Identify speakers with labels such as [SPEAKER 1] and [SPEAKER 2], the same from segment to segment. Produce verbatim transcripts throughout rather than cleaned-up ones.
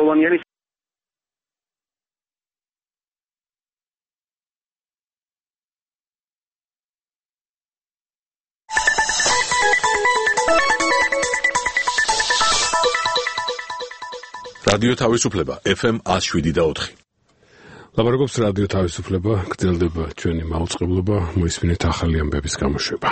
[SPEAKER 1] ყოველდღიურობიანი
[SPEAKER 2] რადიო თავისუფლება ეფ ემ one oh seven და four.
[SPEAKER 3] ლაპარაკობს რადიო თავისუფლება, გრძელდება ჩვენი მაუწყებლობა, მოისმინეთ ახალი ამბების გამოშვება.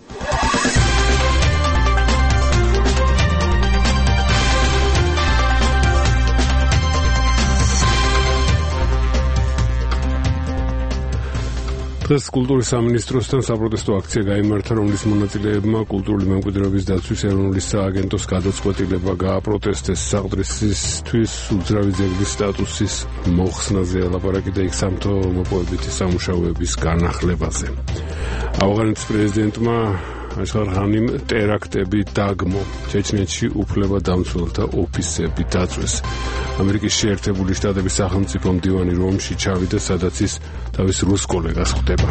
[SPEAKER 3] დღეს კულტურის სამინისტროსთან საპროტესტო აქცია გაიმართა, რომლის მონაწილეებმა კულტურული მემკვიდრეობის დაცვის ეროვნული სააგენტოს გადაწყვეტილება გააპროტესტეს. საყდრისისთვის უძრავი ძეგლის სტატუსის მოხსნაზე ელაპარაკი და იქ სამთო მოპოვებითი სამუშაოების განახლებაზე. ავღანეთის პრეზიდენტმა აშღარ ღანიმ ტერაქტები დაგმო. ჩეჩნეთში უფლებადამცველთა ოფისები დაწვეს. ამერიკის შეერთებული შტატების სახელმწიფო მდივანი რომში ჩავიდა, სადაც ის თავის რუს კოლეგას ხვდება.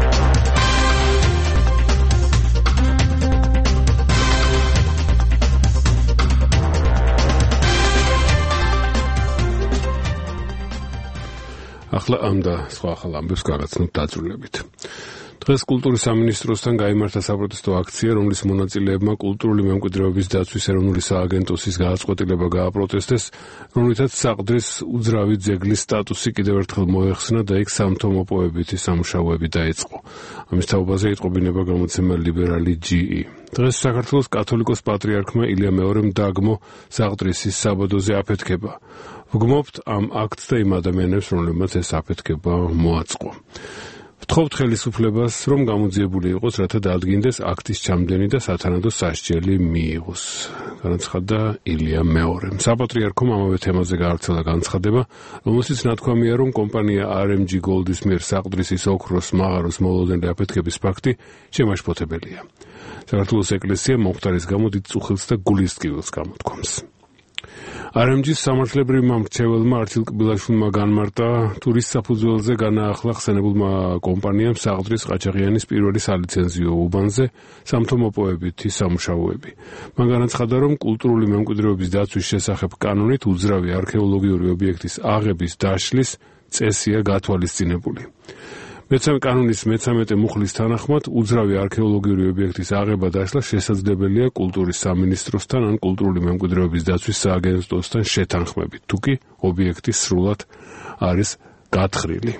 [SPEAKER 3] ახლა ამ და სხვა ახალ ამბებს გავაცნობთ დაძრულებით. დღეს კულტურის სამინისტროსთან გაიმართა საპროტესტო აქცია, რომლის მონაწილეებმა კულტურული მემკვიდრეობის დაცვის ეროვნული სააგენტოსის გადაწყვეტილება გააპროტესტეს, რომლითაც საყდრის უძრავი ძეგლის სტატუსი კიდევ ერთხელ მოეხსნა და იქ სამთო მოპოვებითი სამუშაოები დაიწყო. ამის თაობაზე იტყობინება გამოცემა ლიბერალი ჯი ი. დღეს საქართველოს კათოლიკოს პატრიარქმა ილია მეორემ დაგმო საყდრისის საბადოზე აფეთქება. ვგმობთ ამ აქტს და იმ ადამიანებს, რომლებმაც ეს აფეთქება მოაწყო. ვთხოვთ ხელისუფლებას, რომ გამოძიებული იყოს, რათა დაადგინდეს აქტის ჩამდენი და სათანადო სასჯელი მიიღოს. განაცხადა ილია მეორემ. საპატრიარქომ ამავე თემაზე გაავრცელა განცხადება, რომელშიც ნათქვამია, რომ კომპანია არ ემ ჯი Gold-ის მიერ საყდრისის ოქროს მაღაროს მოულოდნელი აფეთქების ფაქტი შემაშფოთებელია. საქართველოს ეკლესია მომხდარის გამო დიდ წუხილს და გულის ტკივილს გამოთქვამს. არ ემ ჯის სამართლებრივმა მრჩეველმა არჩილ კბილაშვილმა განმარტა, ტურის საფუძველზე განაახლა ხსენებულმა კომპანიამ საყდრის ყაჩაღიანის პირველი სალიცენზიო უბანზე სამთო მოპოვებითი სამუშაოები. მან განაცხადა, რომ კულტურული მემკვიდრეობის დაცვის შესახებ კანონით უძრავი არქეოლოგიური ობიექტის აღების დაშლის წესია გათვალისწინებული. მეცამე კანონის მეცამეტე მუხლის თანახმად უძრავი არქეოლოგიური ობიექტის აღება დაშლა შესაძლებელია კულტურის სამინისტროსთან ან კულტურული მემკვიდრეობის დაცვის სააგენტოსთან შეთანხმებით, თუკი ობიექტი სრულად არის გათხრილი.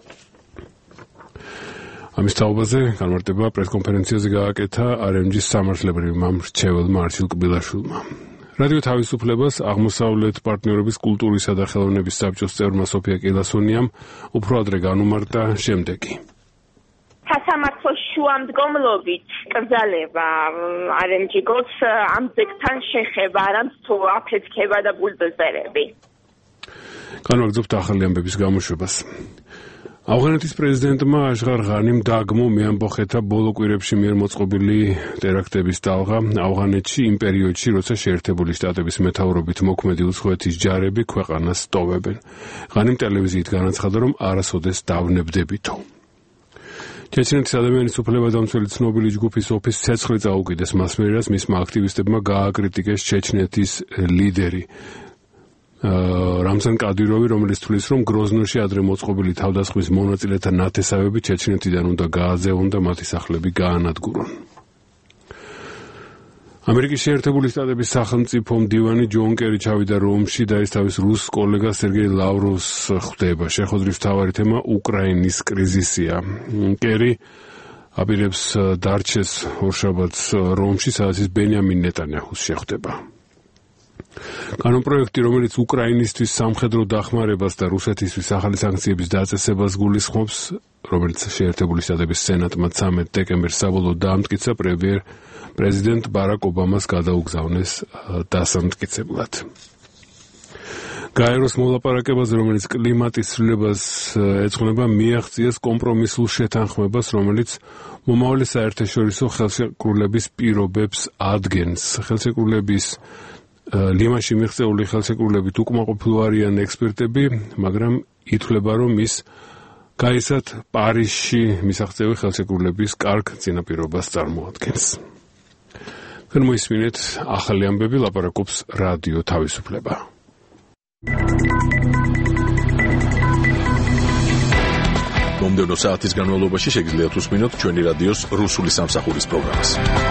[SPEAKER 3] ამის თაობაზე განმარტება პრესკონფერენციაზე გააკეთა არ ემ ჯის სამართლებრივმა მრჩეველმა არჩილ კბილაშვილმა. რადიო თავისუფლებას აღმოსავლეთ პარტნიორების კულტურისა და ხელოვნების საბჭოს წევრმა სოფია კილასონიამ უფრო ადრე განუმარტა შემდეგი.
[SPEAKER 4] სასამართლოს შუამდგომლობით კრძალება არ ემ ჯი Gold-ს ამ ძეგლთან შეხება, არამც თუ აფეთქება და ბულდოზერები.
[SPEAKER 3] განვაგრძობთ ახალი ამბების გამოშვებას. ავღანეთის პრეზიდენტმა აშღარ ღანიმ დაგმო მეამბოხეთა ბოლო კვირებში მიერ მოწყობილი ტერაქტების ტალღა ავღანეთში იმ პერიოდში, როცა შეერთებული შტატების მეთაურობით მოქმედი უცხოეთის ჯარები ქვეყანას ტოვებენ. ღანიმ ტელევიზიით განაცხადა, რომ არასოდეს დავნებდებითო. ჩეჩნეთის ადამიანის უფლებადამცველი ცნობილი ჯგუფის ოფისს ცეცხლი წაუკიდეს მას მიერ, რაც მისმა აქტივისტებმა გააკრიტიკეს ჩეჩნეთის ლიდერი რამზან კადიროვი, რომელიც თვლის, რომ გროზნოში ადრე მოწყობილი თავდასხმის მონაწილეთა ნათესავები ჩეჩნეთიდან უნდა გააძევონ და მათი სახლები გაანადგურონ. ამერიკის შეერთებული შტატების სახელმწიფო მდივანი ჯონ კერი ჩავიდა რომში და ის თავის რუს კოლეგას სერგეი ლავროვს ხვდება. შეხვედრის მთავარი თემა უკრაინის კრიზისია. კერი აპირებს დარჩეს ორშაბათს რომში, სადაც ის ბენიამინ ნეტანიაჰუს შეხვდება. კანონპროექტი, რომელიც უკრაინისთვის სამხედრო დახმარებას და რუსეთისთვის ახალი სანქციების დაწესებას გულისხმობს, რომელიც შეერთებული შტატების სენატმა ცამეტ დეკემბერს საბოლოოდ დაამტკიცა, პრემიერ პრეზიდენტ ბარაკ ობამას გადაუგზავნეს დასამტკიცებლად. გაეროს მოლაპარაკებაზე, რომელიც კლიმატის ცვლილებას ეძღვნება, მიაღწიეს კომპრომისულ შეთანხმებას, რომელიც მომავალი საერთაშორისო ხელშეკრულების პირობებს ადგენს. ხელშეკრულების ლიმაში მიღწეული ხელშეკრულებით უკმაყოფილო არიან ექსპერტები, მაგრამ ითვლება, რომ ის გაიცათ პარიზში მისაღწევი ხელშეკრულების კარგ წინაპირობას წარმოადგენს. თქვენ მოისმინეთ ახალი ამბები, ლაპარაკობს რადიო თავისუფლება.
[SPEAKER 2] მომდევნო საათის განმავლობაში შეგიძლიათ უსმინოთ ჩვენი რადიოს რუსული სამსახურის პროგრამას.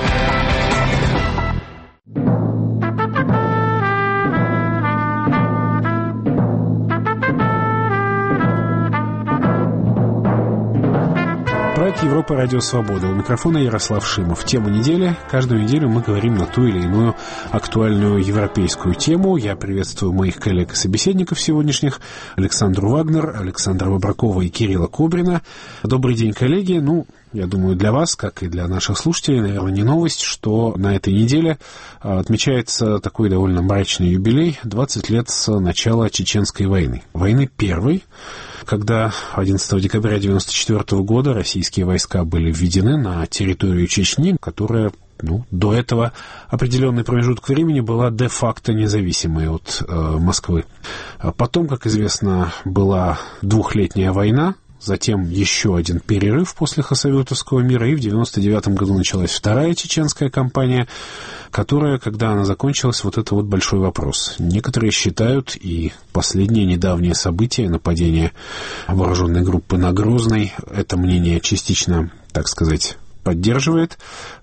[SPEAKER 1] Проект «Европа. Радио Свобода». У микрофона Ярослав Шимов. Тема недели. Каждую неделю мы говорим на ту или иную актуальную европейскую тему. Я приветствую моих коллег и собеседников сегодняшних. Александру Вагнер, Александра Выбракова и Кирилла Кобрина. Добрый день, коллеги. Ну, я думаю, для вас, как и для наших слушателей, наверное, не новость, что на этой неделе отмечается такой довольно мрачный юбилей. двадцать лет с начала Чеченской войны. Войны первой, когда одиннадцатого декабря девяносто четвёртого года российские войска были введены на территорию Чечни, которая, ну, до этого определенный промежуток времени была де-факто независимой от э, Москвы. Потом, как известно, была двухлетняя война, затем еще один перерыв после Хасавюртовского мира, и в девяносто девятом году началась вторая чеченская кампания, которая, когда она закончилась, вот это вот большой вопрос. Некоторые считают, и последние недавние события, нападение вооруженной группы на Грозный, это мнение частично, так сказать, поддерживает,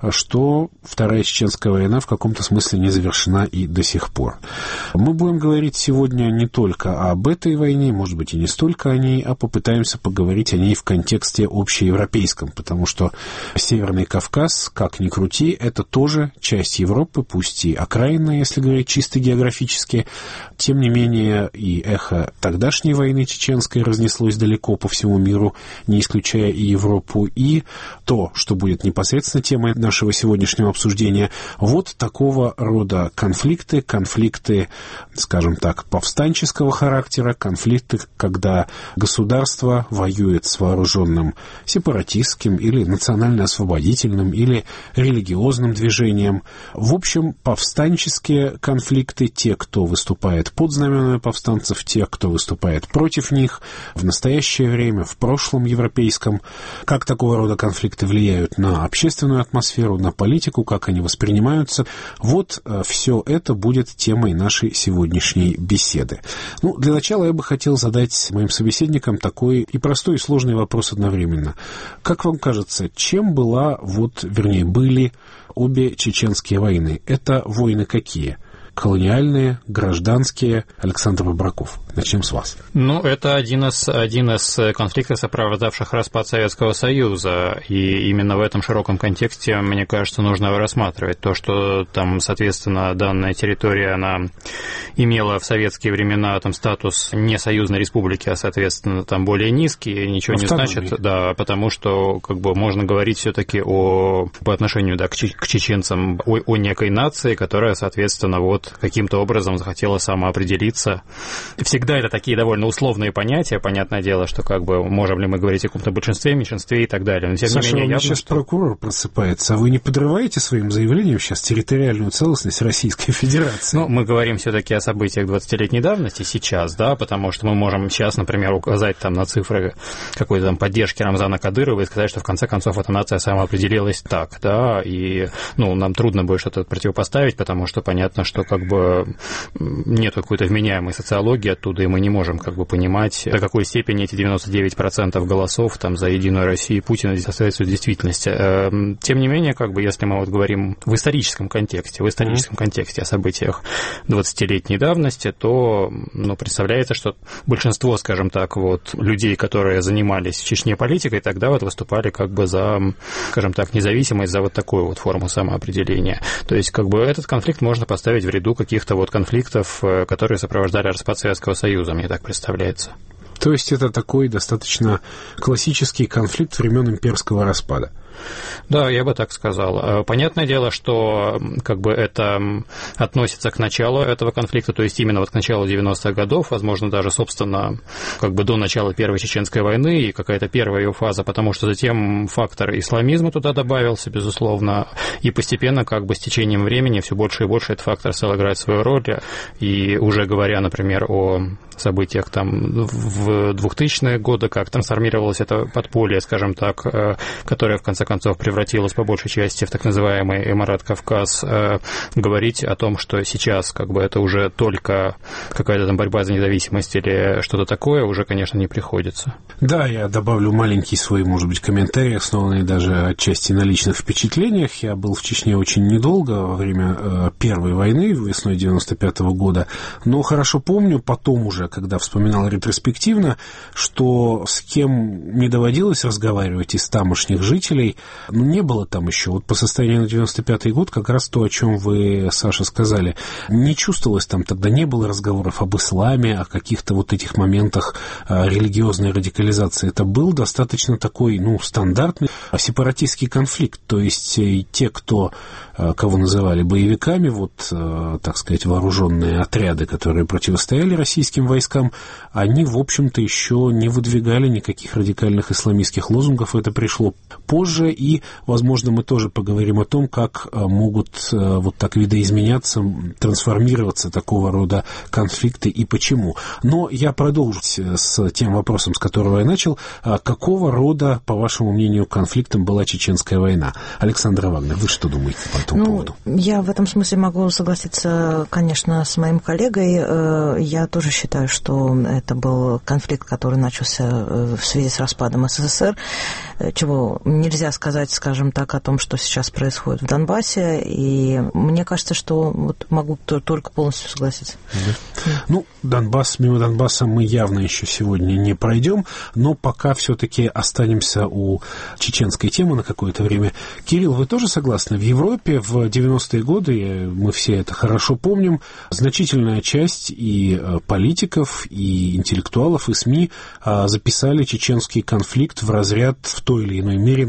[SPEAKER 1] что Вторая Чеченская война в каком-то смысле не завершена и до сих пор. Мы будем говорить сегодня не только об этой войне, может быть, и не столько о ней, а попытаемся поговорить о ней в контексте общеевропейском, потому что Северный Кавказ, как ни крути, это тоже часть Европы, пусть и окраинная, если говорить чисто географически. Тем не менее, и эхо тогдашней войны чеченской разнеслось далеко по всему миру, не исключая и Европу, и то, что будет непосредственно темой нашего сегодняшнего обсуждения. Вот такого рода конфликты, конфликты, скажем так, повстанческого характера, конфликты, когда государство воюет с вооруженным сепаратистским или национально-освободительным или религиозным движением. В общем, повстанческие конфликты, те, кто выступает под знаменами повстанцев, те, кто выступает против них в настоящее время, в прошлом европейском, как такого рода конфликты влияют на общественную атмосферу, на политику, как они воспринимаются. Вот э, все это будет темой нашей сегодняшней беседы. Ну, для начала я бы хотел задать моим собеседникам такой и простой, и сложный вопрос одновременно. Как вам кажется, чем была, вот, вернее, были обе чеченские войны? Это войны какие? Колониальные, гражданские. Александр Выбраков. Начнем с вас.
[SPEAKER 5] Ну, это один из, один из конфликтов, сопровождавших распад Советского Союза. И именно в этом широком контексте, мне кажется, нужно его рассматривать. То, что там, соответственно, данная территория, она имела в советские времена там статус не союзной республики, а, соответственно, там более низкий, ничего не значит. Да, потому что, как бы, можно говорить все-таки о, по отношению, да, к, к чеченцам о, о некой нации, которая, соответственно, вот каким-то образом захотела самоопределиться. Всегда это такие довольно условные понятия. Понятное дело, что как бы можем ли мы говорить о каком-то большинстве, меньшинстве и так далее. Но тем
[SPEAKER 1] Саша,
[SPEAKER 5] не менее, явно,
[SPEAKER 1] сейчас
[SPEAKER 5] что...
[SPEAKER 1] прокурор просыпается. А вы не подрываете своим заявлением сейчас территориальную целостность Российской Федерации?
[SPEAKER 5] Ну, мы говорим все-таки о событиях двадцатилетней давности сейчас, да, потому что мы можем сейчас, например, указать там на цифры какой-то там поддержки Рамзана Кадырова и сказать, что в конце концов эта нация самоопределилась так, да, и, ну, нам трудно будет что-то противопоставить, потому что понятно, что как бы нет какой-то вменяемой социологии оттуда, и мы не можем как бы понимать, до какой степени эти девяносто девять процентов голосов там за Единую Россию Путина соответствуют действительности. Тем не менее, как бы, если мы вот говорим в историческом контексте, в историческом mm-hmm. контексте о событиях двадцатилетней давности, то, ну, представляется, что большинство, скажем так, вот людей, которые занимались в Чечне политикой, тогда вот выступали как бы за, скажем так, независимость, за вот такую вот форму самоопределения. То есть, как бы, этот конфликт можно поставить в ряду каких-то вот конфликтов, которые сопровождали распад Советского Союза, мне так представляется.
[SPEAKER 1] То есть это такой достаточно классический конфликт времен имперского распада.
[SPEAKER 5] Да, я бы так сказал. Понятное дело, что как бы это относится к началу этого конфликта, то есть именно вот к началу девяностых годов, возможно, даже, собственно, как бы до начала Первой Чеченской войны и какая-то первая ее фаза, потому что затем фактор исламизма туда добавился, безусловно, и постепенно, как бы с течением времени, все больше и больше этот фактор стал играть свою роль, и уже говоря, например, о событиях там в двухтысячные годы, как трансформировалось это подполье, скажем так, которое в конце конце концов превратилась по большей части в так называемый Эмират Кавказ, говорить о том, что сейчас как бы это уже только какая-то там борьба за независимость или что-то такое, уже, конечно, не приходится.
[SPEAKER 1] Да, я добавлю маленький свой, может быть, комментарий, основанный даже отчасти на личных впечатлениях. Я был в Чечне очень недолго, во время э, Первой войны, весной девяносто пятого года, но хорошо помню потом уже, когда вспоминал ретроспективно, что с кем не доводилось разговаривать из тамошних жителей, ну, не было там еще. Вот по состоянию на девяносто пятый год как раз то, о чем вы, Саша, сказали. Не чувствовалось там тогда, не было разговоров об исламе, о каких-то вот этих моментах э, религиозной радикализации. Это был достаточно такой, ну, стандартный сепаратистский конфликт. То есть э, те, кто, э, кого называли боевиками, вот, э, так сказать, вооруженные отряды, которые противостояли российским войскам, они, в общем-то, еще не выдвигали никаких радикальных исламистских лозунгов. Это пришло позже, и, возможно, мы тоже поговорим о том, как э, могут э, вот так видоизменяться, трансформироваться такого рода конфликты и почему. Но я продолжу с тем вопросом, с которого я начал. Какого рода, по вашему мнению, конфликтом была Чеченская война? Александра Вагнер, вы что думаете по этому
[SPEAKER 6] ну,
[SPEAKER 1] поводу?
[SPEAKER 6] Я в этом смысле могу согласиться, конечно, с моим коллегой. Я тоже считаю, что это был конфликт, который начался в связи с распадом СССР, чего нельзя сказать, скажем так, о том, что сейчас происходит в Донбассе. И мне кажется, что вот могу только полностью согласиться.
[SPEAKER 1] Да. Ну, Донбасс, мимо Донбасса мы явно еще сегодня не пройдем, но пока все-таки останемся у чеченской темы на какое-то время. Кирилл, вы тоже согласны? В Европе в девяностые годы, мы все это хорошо помним, значительная часть и политиков, и интеллектуалов, и СМИ записали чеченский конфликт в разряд в той или иной мере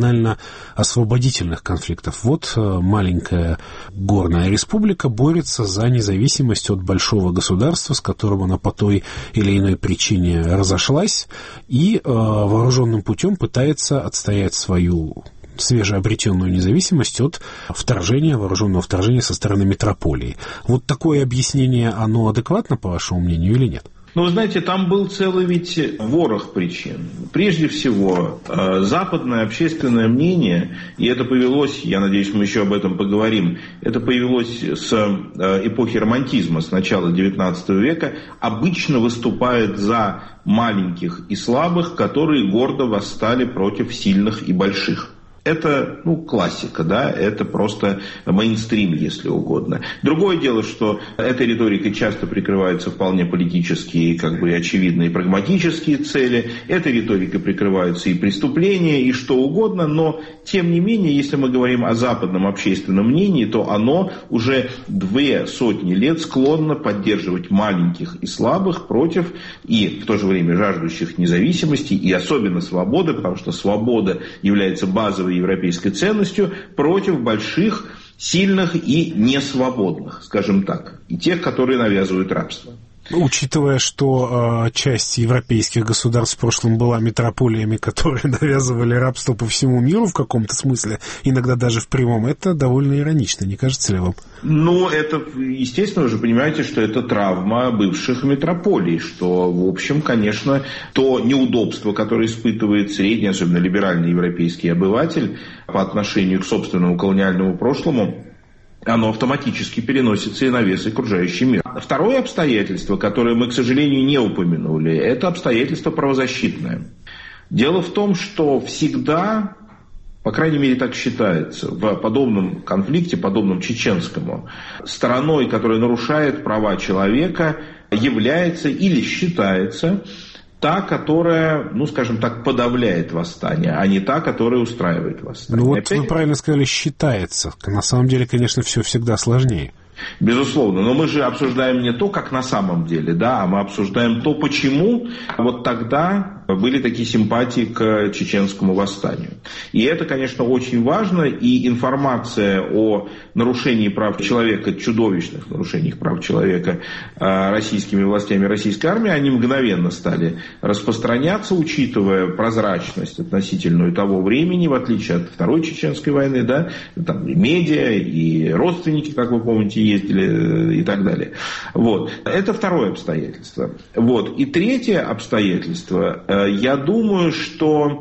[SPEAKER 1] национально-освободительных конфликтов. Вот маленькая горная республика борется за независимость от большого государства, с которым она по той или иной причине разошлась, и э, вооруженным путем пытается отстоять свою свежеобретенную независимость от вторжения, вооруженного вторжения со стороны метрополии. Вот такое объяснение, оно адекватно, по вашему мнению, или нет?
[SPEAKER 7] Ну, вы знаете, там был целый ведь ворох причин. Прежде всего, западное общественное мнение, и это повелось, я надеюсь, мы еще об этом поговорим, это появилось с эпохи романтизма, с начала девятнадцатого века, обычно выступает за маленьких и слабых, которые гордо восстали против сильных и больших. Это, ну, классика, да, это просто мейнстрим, если угодно. Другое дело, что этой риторикой часто прикрываются вполне политические, как бы, очевидные прагматические цели, этой риторикой прикрываются и преступления, и что угодно, но, тем не менее, если мы говорим о западном общественном мнении, то оно уже две сотни лет склонно поддерживать маленьких и слабых против, и в то же время жаждущих независимости, и особенно свободы, потому что свобода является базовой европейской ценностью, против больших, сильных и несвободных, скажем так, и тех, которые навязывают рабство.
[SPEAKER 1] Учитывая, что э, часть европейских государств в прошлом была метрополиями, которые навязывали рабство по всему миру в каком-то смысле, иногда даже в прямом, это довольно иронично, не кажется ли вам?
[SPEAKER 7] Ну, это, естественно, вы же понимаете, что это травма бывших метрополий, что, в общем, конечно, то неудобство, которое испытывает средний, особенно либеральный европейский обыватель по отношению к собственному колониальному прошлому, оно автоматически переносится и на вес окружающий мир. Второе обстоятельство, которое мы, к сожалению, не упомянули, это обстоятельство правозащитное. Дело в том, что всегда, по крайней мере так считается, в подобном конфликте, подобном чеченскому, стороной, которая нарушает права человека, является или считается та, которая, ну, скажем так, подавляет восстание, а не та, которая устраивает восстание.
[SPEAKER 1] Ну вот
[SPEAKER 7] Опять...
[SPEAKER 1] вы правильно сказали, считается. На самом деле, конечно, все всегда сложнее.
[SPEAKER 7] Безусловно, но мы же обсуждаем не то, как на самом деле, да, а мы обсуждаем то, почему вот тогда были такие симпатии к чеченскому восстанию. И это, конечно, очень важно, и информация о нарушении прав человека, чудовищных нарушениях прав человека российскими властями, российской армией, они мгновенно стали распространяться, учитывая прозрачность относительную того времени, в отличие от Второй Чеченской войны, да, там и медиа, и родственники, как вы помните, ездили и так далее. Вот. Это второе обстоятельство. Вот. И третье обстоятельство, я думаю, что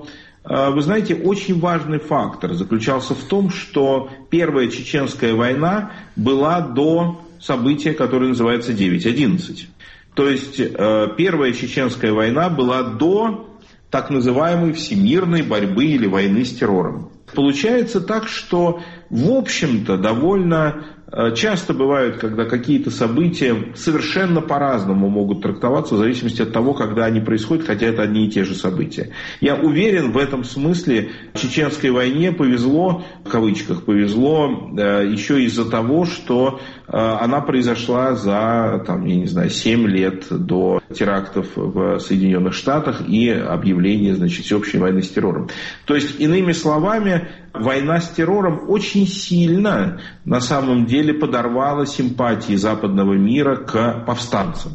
[SPEAKER 7] вы знаете, очень важный фактор заключался в том, что Первая Чеченская война была до события, которое называется девять одиннадцать. То есть Первая Чеченская война была до так называемой всемирной борьбы или войны с террором. Получается так, что, в общем-то, довольно часто бывают, когда какие-то события совершенно по-разному могут трактоваться в зависимости от того, когда они происходят, хотя это одни и те же события. Я уверен, в этом смысле Чеченской войне повезло, в кавычках повезло, еще из-за того, что она произошла за, там, я не знаю, семь лет до терактов в Соединенных Штатах и объявления, значит, всеобщей войны с террором. То есть, иными словами, война с террором очень сильно, на самом деле, подорвала симпатии западного мира к повстанцам.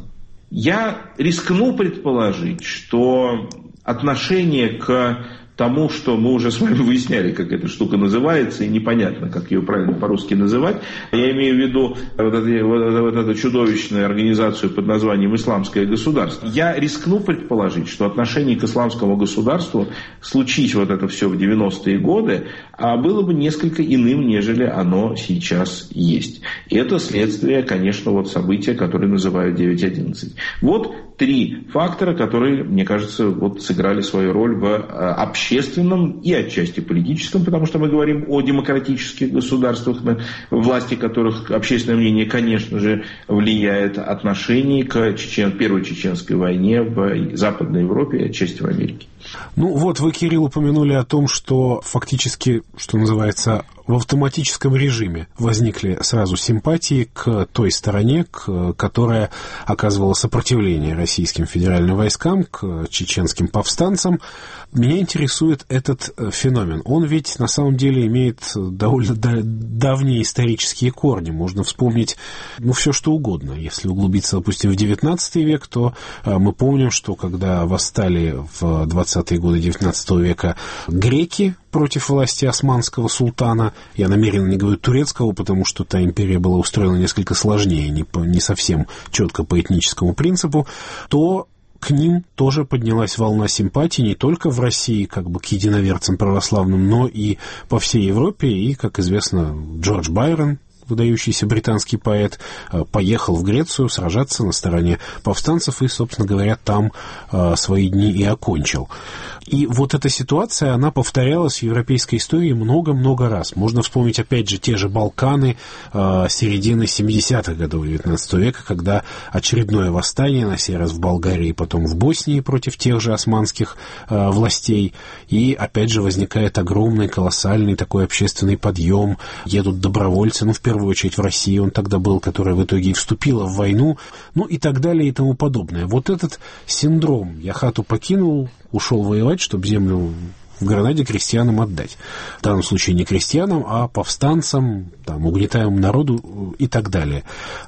[SPEAKER 7] Я рискну предположить, что отношение к тому, что мы уже с вами выясняли, как эта штука называется, и непонятно, как ее правильно по-русски называть. Я имею в виду вот эту, вот эту чудовищную организацию под названием «Исламское государство». Я рискну предположить, что отношение к исламскому государству, случись вот это все в девяностые годы, было бы несколько иным, нежели оно сейчас есть. И это следствие, конечно, вот события, которые называют девять одиннадцать. Вот три фактора, которые, мне кажется, вот сыграли свою роль в общественном и отчасти политическом, потому что мы говорим о демократических государствах, власти которых общественное мнение, конечно же, влияет, отношении к Чечен... Первой Чеченской войне в Западной Европе и отчасти в Америке.
[SPEAKER 1] Ну вот, вы, Кирилл, упомянули о том, что фактически, что называется, в автоматическом режиме возникли сразу симпатии к той стороне, к, которая оказывала сопротивление российским федеральным войскам, к чеченским повстанцам. Меня интересует этот феномен. Он ведь на самом деле имеет довольно давние исторические корни. Можно вспомнить, ну, все что угодно. Если углубиться, допустим, в девятнадцатый век, то мы помним, что когда восстали в двадцатые годы девятнадцатого века греки против власти османского султана, я намеренно не говорю турецкого, потому что та империя была устроена несколько сложнее, не, по, не совсем четко по этническому принципу, то к ним тоже поднялась волна симпатий не только в России, как бы к единоверцам православным, но и по всей Европе. И, как известно, Джордж Байрон, выдающийся британский поэт, поехал в Грецию сражаться на стороне повстанцев и, собственно говоря, там свои дни и окончил. И вот эта ситуация, она повторялась в европейской истории много-много раз. Можно вспомнить, опять же, те же Балканы э, середины семидесятых годов девятнадцатого века, когда очередное восстание, на сей раз в Болгарии и потом в Боснии против тех же османских э, властей. И, опять же, возникает огромный, колоссальный такой общественный подъем. Едут добровольцы, ну, в первую очередь в России он тогда был, которая в итоге и вступила в войну, ну, и так далее и тому подобное. Вот этот синдром «я хату покинул, ушел воевать, чтобы землю в Гранаде крестьянам отдать». В данном случае не крестьянам, а повстанцам, там, угнетаемому народу и так далее.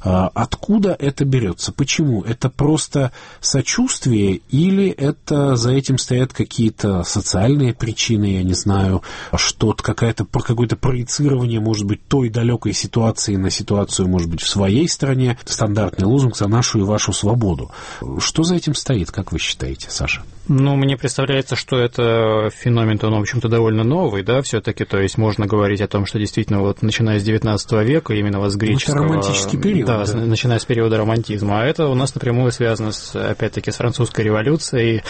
[SPEAKER 1] Откуда это берется? Почему? Это просто сочувствие или это за этим стоят какие-то социальные причины, я не знаю, что-то, какая-то, какое-то проецирование, может быть, той далекой ситуации на ситуацию, может быть, в своей стране, стандартный лозунг «за нашу и вашу свободу». Что за этим стоит, как вы считаете, Саша?
[SPEAKER 5] Ну, мне представляется, что это феномен-то, он, в общем-то, довольно новый, да, все-таки, то есть можно говорить о том, что действительно, вот, начиная с девятнадцатого века, именно вот с греческого... Это
[SPEAKER 1] романтический период.
[SPEAKER 5] Да,
[SPEAKER 1] да,
[SPEAKER 5] начиная с периода романтизма, а это у нас напрямую связано, с, опять-таки, с французской революцией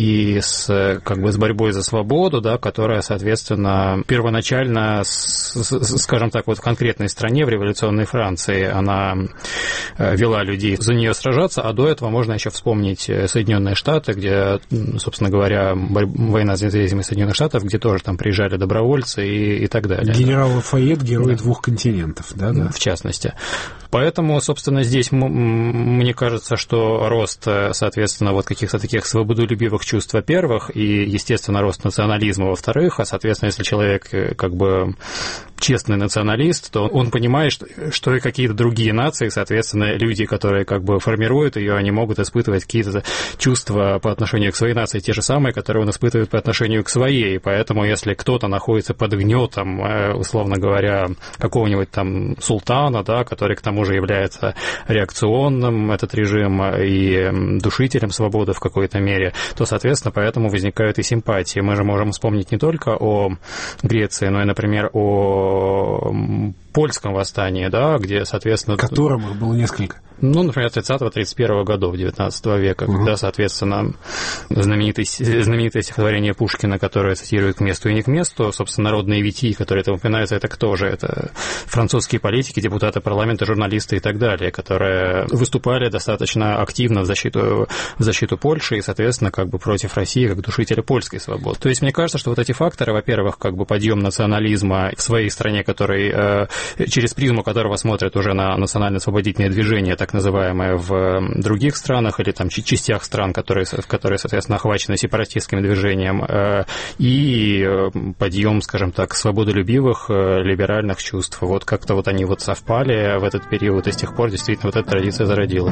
[SPEAKER 5] и с, как бы, с борьбой за свободу, да, которая, соответственно, первоначально, с, с, скажем так, вот в конкретной стране, в революционной Франции, она вела людей за нее сражаться, а до этого можно еще вспомнить Соединенные Штаты, где, собственно говоря, война за независимость Соединенных Штатов, где тоже там приезжали добровольцы и, и так далее.
[SPEAKER 1] Генерал Лафайет, герой да. двух континентов, да, да?
[SPEAKER 5] В частности. Поэтому, собственно, здесь мне кажется, что рост, соответственно, вот каких-то таких свободолюбивых чувств, во-первых, и, естественно, рост национализма, во-вторых, а, соответственно, если человек как бы честный националист, то он понимает, что, что и какие-то другие нации, соответственно, люди, которые как бы формируют ее, они могут испытывать какие-то чувства по отношению к своей нации, те же самые, которые он испытывает по отношению к своей. Поэтому, если кто-то находится под гнетом, условно говоря, какого-нибудь там султана, да, который к тому же является реакционным, этот режим, и душителем свободы в какой-то мере, то, соответственно, поэтому возникают и симпатии. Мы же можем вспомнить не только о Греции, но и, например, о польском восстании, да, где, соответственно...
[SPEAKER 1] Которому было несколько.
[SPEAKER 5] Ну, например, тридцатого-тридцать первого годов девятнадцатого века, угу. когда, соответственно, знаменитое, знаменитое стихотворение Пушкина, которое цитирует «К месту и не к месту», собственно, «Народные витии», которые там упоминаются, это кто же? Это французские политики, депутаты парламента, журналисты и так далее, которые выступали достаточно активно в защиту, в защиту Польши и, соответственно, как бы против России, как душителя польской свободы. То есть, мне кажется, что вот эти факторы, во-первых, как бы подъем национализма в своей стране, который, э, через призму которого смотрят уже на национально-освободительные движения, так называемые в других странах или там частях стран, которые, которые соответственно, охвачены сепаратистским движением, и подъем, скажем так, свободолюбивых, либеральных чувств. Вот как-то вот они вот совпали в этот период, и с тех пор действительно вот эта традиция зародилась.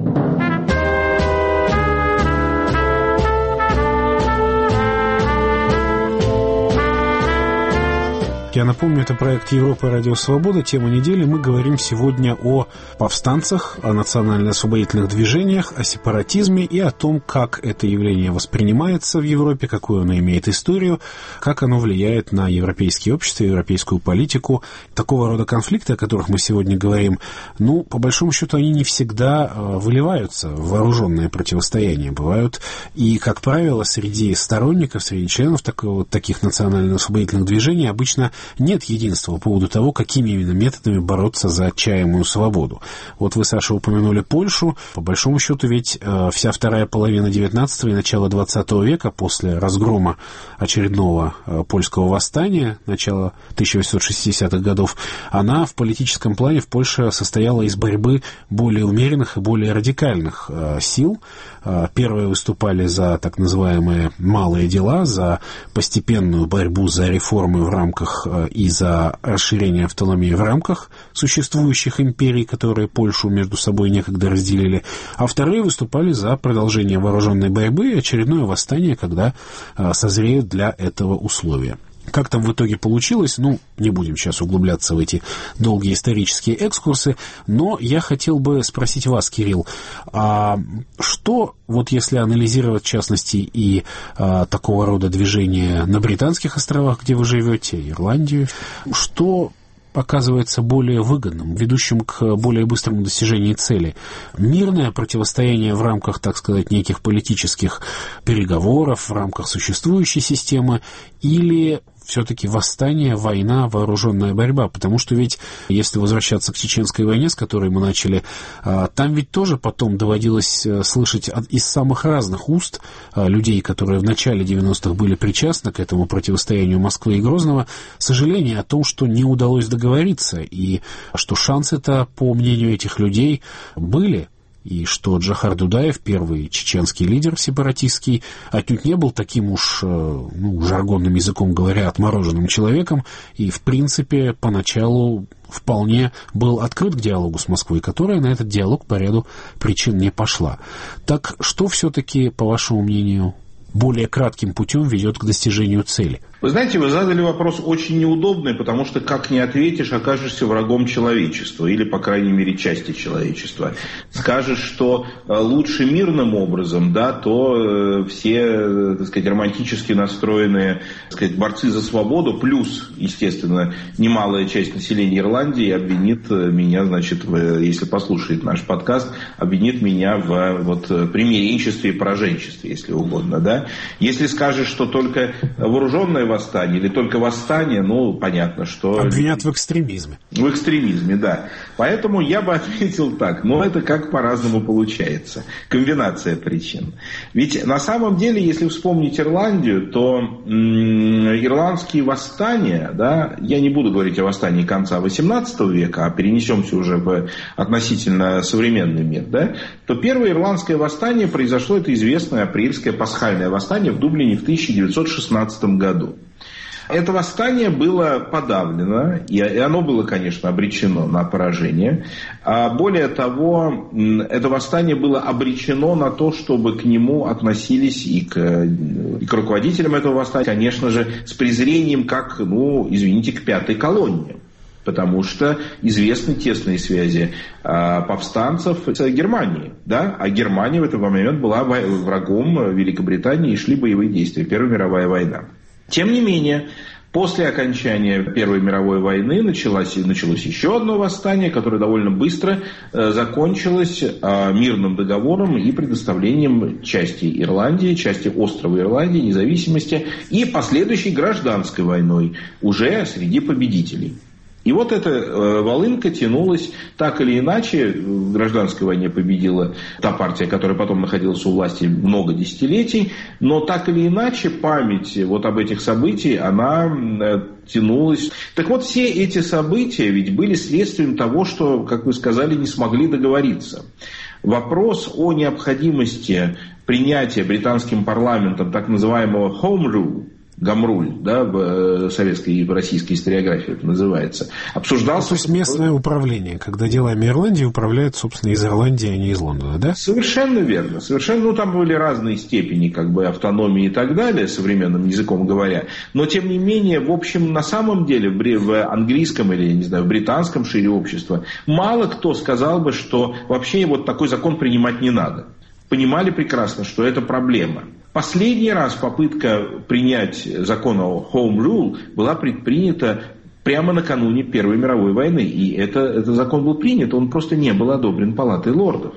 [SPEAKER 1] Я напомню, это проект Европа Радио Свобода. Тема недели. Мы говорим сегодня о повстанцах, о национально-освободительных движениях, о сепаратизме и о том, как это явление воспринимается в Европе, какую оно имеет историю, как оно влияет на европейские общества, европейскую политику. Такого рода конфликты, о которых мы сегодня говорим, ну, по большому счету, они не всегда выливаются в вооруженное противостояние. Бывают и, как правило, среди сторонников, среди членов такого, таких национально-освободительных движений обычно нет единства по поводу того, какими именно методами бороться за отчаянную свободу. Вот вы, Саша, упомянули Польшу. По большому счету, ведь э, вся вторая половина девятнадцатого и начало двадцатого века, после разгрома очередного э, польского восстания, начала тысяча восемьсот шестидесятых годов, она в политическом плане в Польше состояла из борьбы более умеренных и более радикальных э, сил. Э, первые выступали за так называемые малые дела, за постепенную борьбу за реформы в рамках и за расширение автономии в рамках существующих империй, которые Польшу между собой некогда разделили, а вторые выступали за продолжение вооруженной борьбы и очередное восстание, когда созреют для этого условия. Как там в итоге получилось, ну, не будем сейчас углубляться в эти долгие исторические экскурсы, но я хотел бы спросить вас, Кирилл, а что, вот если анализировать, в частности, и а, такого рода движения на Британских островах, где вы живете, Ирландию, что оказывается более выгодным, ведущим к более быстрому достижению цели? Мирное противостояние в рамках, так сказать, неких политических переговоров, в рамках существующей системы, или все-таки восстание, война, вооруженная борьба? Потому что ведь, если возвращаться к Чеченской войне, с которой мы начали, там ведь тоже потом доводилось слышать из самых разных уст людей, которые в начале девяностых были причастны к этому противостоянию Москвы и Грозного, сожаление о том, что не удалось договориться, и что шансы-то, по мнению этих людей, были. И что Джохар Дудаев, первый чеченский лидер сепаратистский, отнюдь не был таким уж, ну, жаргонным языком говоря, отмороженным человеком, и, в принципе, поначалу вполне был открыт к диалогу с Москвой, которая на этот диалог по ряду причин не пошла. Так что все-таки, по вашему мнению, более кратким путем ведет к достижению цели?
[SPEAKER 7] Вы знаете, вы задали вопрос очень неудобный, потому что как не ответишь, окажешься врагом человечества, или, по крайней мере, части человечества. Скажешь, что лучше мирным образом, да, то все, так сказать, романтически настроенные, так сказать, борцы за свободу, плюс, естественно, немалая часть населения Ирландии обвинит меня, значит, в, если послушает наш подкаст, обвинит меня в вот, примиренчестве и пораженчестве, если угодно, да. Если скажешь, что только вооруженное восстание или только восстание, ну, понятно, что...
[SPEAKER 1] Обвинят в экстремизме.
[SPEAKER 7] В экстремизме, да. Поэтому я бы ответил так. Но это как по-разному получается. Комбинация причин. Ведь на самом деле, если вспомнить Ирландию, то м- ирландские восстания, да, я не буду говорить о восстании конца восемнадцатого века, а перенесемся уже в относительно современный мир, да, то первое ирландское восстание произошло, это известное апрельское пасхальное восстание в Дублине в тысяча девятьсот шестнадцатом году. Это восстание было подавлено, и оно было, конечно, обречено на поражение. А более того, это восстание было обречено на то, чтобы к нему относились и к, и к руководителям этого восстания, конечно же, с презрением, как, ну, извините, к пятой колонне. Потому что известны тесные связи э, повстанцев с Германией. Да? А Германия в этот момент была врагом Великобритании, и шли боевые действия, Первая мировая война. Тем не менее, после окончания Первой мировой войны началось, началось еще одно восстание, которое довольно быстро э, закончилось э, мирным договором и предоставлением части Ирландии, части острова Ирландии, независимости, и последующей гражданской войной уже среди победителей. И вот эта э, волынка тянулась так или иначе. В гражданской войне победила та партия, которая потом находилась у власти много десятилетий. Но так или иначе память вот об этих событиях, она э, тянулась. Так вот, все эти события ведь были следствием того, что, как вы сказали, не смогли договориться. Вопрос о необходимости принятия британским парламентом так называемого Home Rule, Гомруль, да, в советской и в российской историографии это называется, обсуждался...
[SPEAKER 1] То есть местное управление, когда делами Ирландии управляют, собственно, из Ирландии, а не из Лондона, да?
[SPEAKER 7] Совершенно верно. Совершенно, ну, там были разные степени как бы автономии и так далее, современным языком говоря. Но, тем не менее, в общем, на самом деле, в английском или, не знаю, в британском шире общества мало кто сказал бы, что вообще вот такой закон принимать не надо. Понимали прекрасно, что это проблема. Последний раз попытка принять закон о Home Rule была предпринята прямо накануне Первой мировой войны. И это, этот закон был принят, он просто не был одобрен Палатой лордов.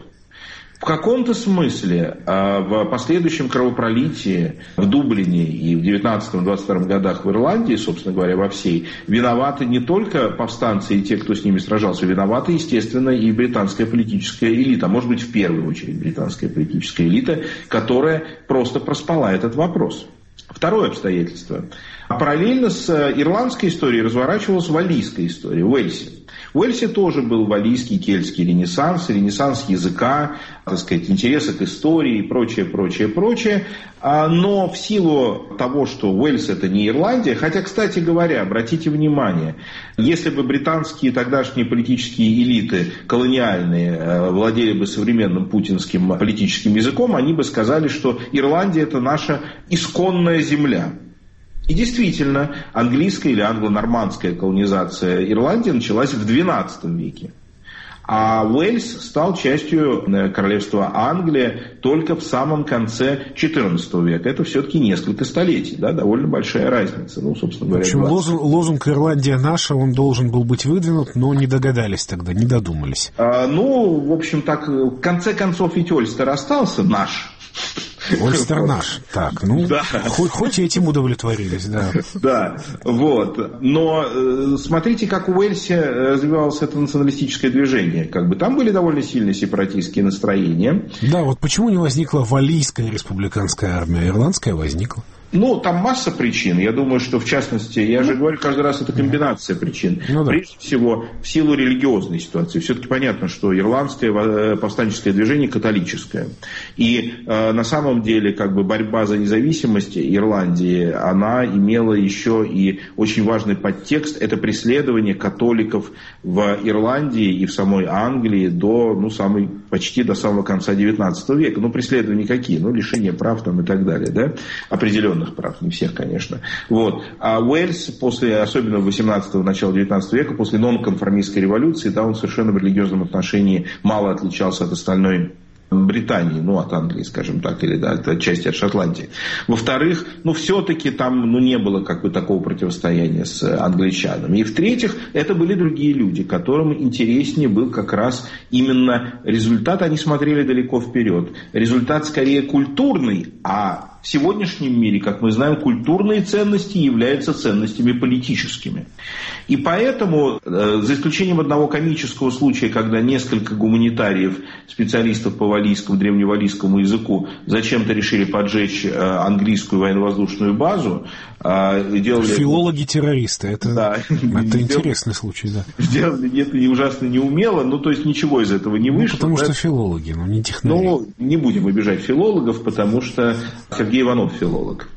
[SPEAKER 7] В каком-то смысле в последующем кровопролитии в Дублине и в девятнадцатом-двадцать втором годах в Ирландии, собственно говоря, во всей, виноваты не только повстанцы и те, кто с ними сражался, виноваты, естественно, и британская политическая элита, а может быть, в первую очередь британская политическая элита, которая просто проспала этот вопрос. Второе обстоятельство. Параллельно с ирландской историей разворачивалась валлийская история в Уэльсе. В Уэльсе тоже был валлийский кельтский ренессанс, ренессанс языка, так сказать, интереса к истории и прочее, прочее, прочее. Но в силу того, что Уэльс это не Ирландия, хотя, кстати говоря, обратите внимание, если бы британские тогдашние политические элиты колониальные владели бы современным путинским политическим языком, они бы сказали, что Ирландия это наша исконная земля. И действительно, английская или англо-нормандская колонизация Ирландии началась в двенадцатом веке. А Уэльс стал частью королевства Англия только в самом конце четырнадцатого века. Это все-таки несколько столетий, да, довольно большая разница. Ну, собственно говоря,
[SPEAKER 1] в общем, лозунг, лозунг «Ирландия наша», он должен был быть выдвинут, но не догадались тогда, не додумались.
[SPEAKER 7] А, ну, в общем, так, в конце концов, ведь Ольстер остался наш.
[SPEAKER 1] Ольстер наш. Так, ну, да. хоть, хоть этим удовлетворились, да.
[SPEAKER 7] Да, вот. Но смотрите, как в Уэльсе развивалось это националистическое движение. Как бы там были довольно сильные сепаратистские настроения.
[SPEAKER 1] Да, вот почему не возникла Валлийская республиканская армия, ирландская возникла?
[SPEAKER 7] Ну, там масса причин. Я думаю, что в частности, я же говорю каждый раз, это комбинация причин. Ну, да. Прежде всего, в силу религиозной ситуации. Все-таки понятно, что ирландское повстанческое движение католическое. И э, на самом деле, как бы борьба за независимость Ирландии, она имела еще и очень важный подтекст. Это преследование католиков в Ирландии и в самой Англии до, ну, самой, почти до самого конца девятнадцатого века. Ну, преследования какие? Ну, лишение прав там и так далее, да, определенно. Прав, не всех, конечно. Вот. А Уэльс, после, особенно в восемнадцатом, начала девятнадцатого века, после нонконформистской революции, да, он совершенно в религиозном отношении мало отличался от остальной Британии, ну, от Англии, скажем так, или да, от части от Шотландии. Во-вторых, ну, все-таки там, ну, не было как бы такого противостояния с англичанами. И в-третьих, это были другие люди, которым интереснее был как раз именно результат, они смотрели далеко вперед. Результат скорее культурный, а в сегодняшнем мире, как мы знаем, культурные ценности являются ценностями политическими. И поэтому, э, за исключением одного комического случая, когда несколько гуманитариев, специалистов по валлийскому, древневаллийскому языку, зачем-то решили поджечь э, английскую военно-воздушную базу. Э, делали...
[SPEAKER 1] Филологи-террористы. Это, да. это интересный случай, да.
[SPEAKER 7] Сделали это ужасно неумело, ну, то есть ничего из этого не вышло.
[SPEAKER 1] Ну, потому
[SPEAKER 7] да?
[SPEAKER 1] что филологи, но не технари.
[SPEAKER 7] Ну, не будем обижать филологов, потому что Сергей Иванов филолог.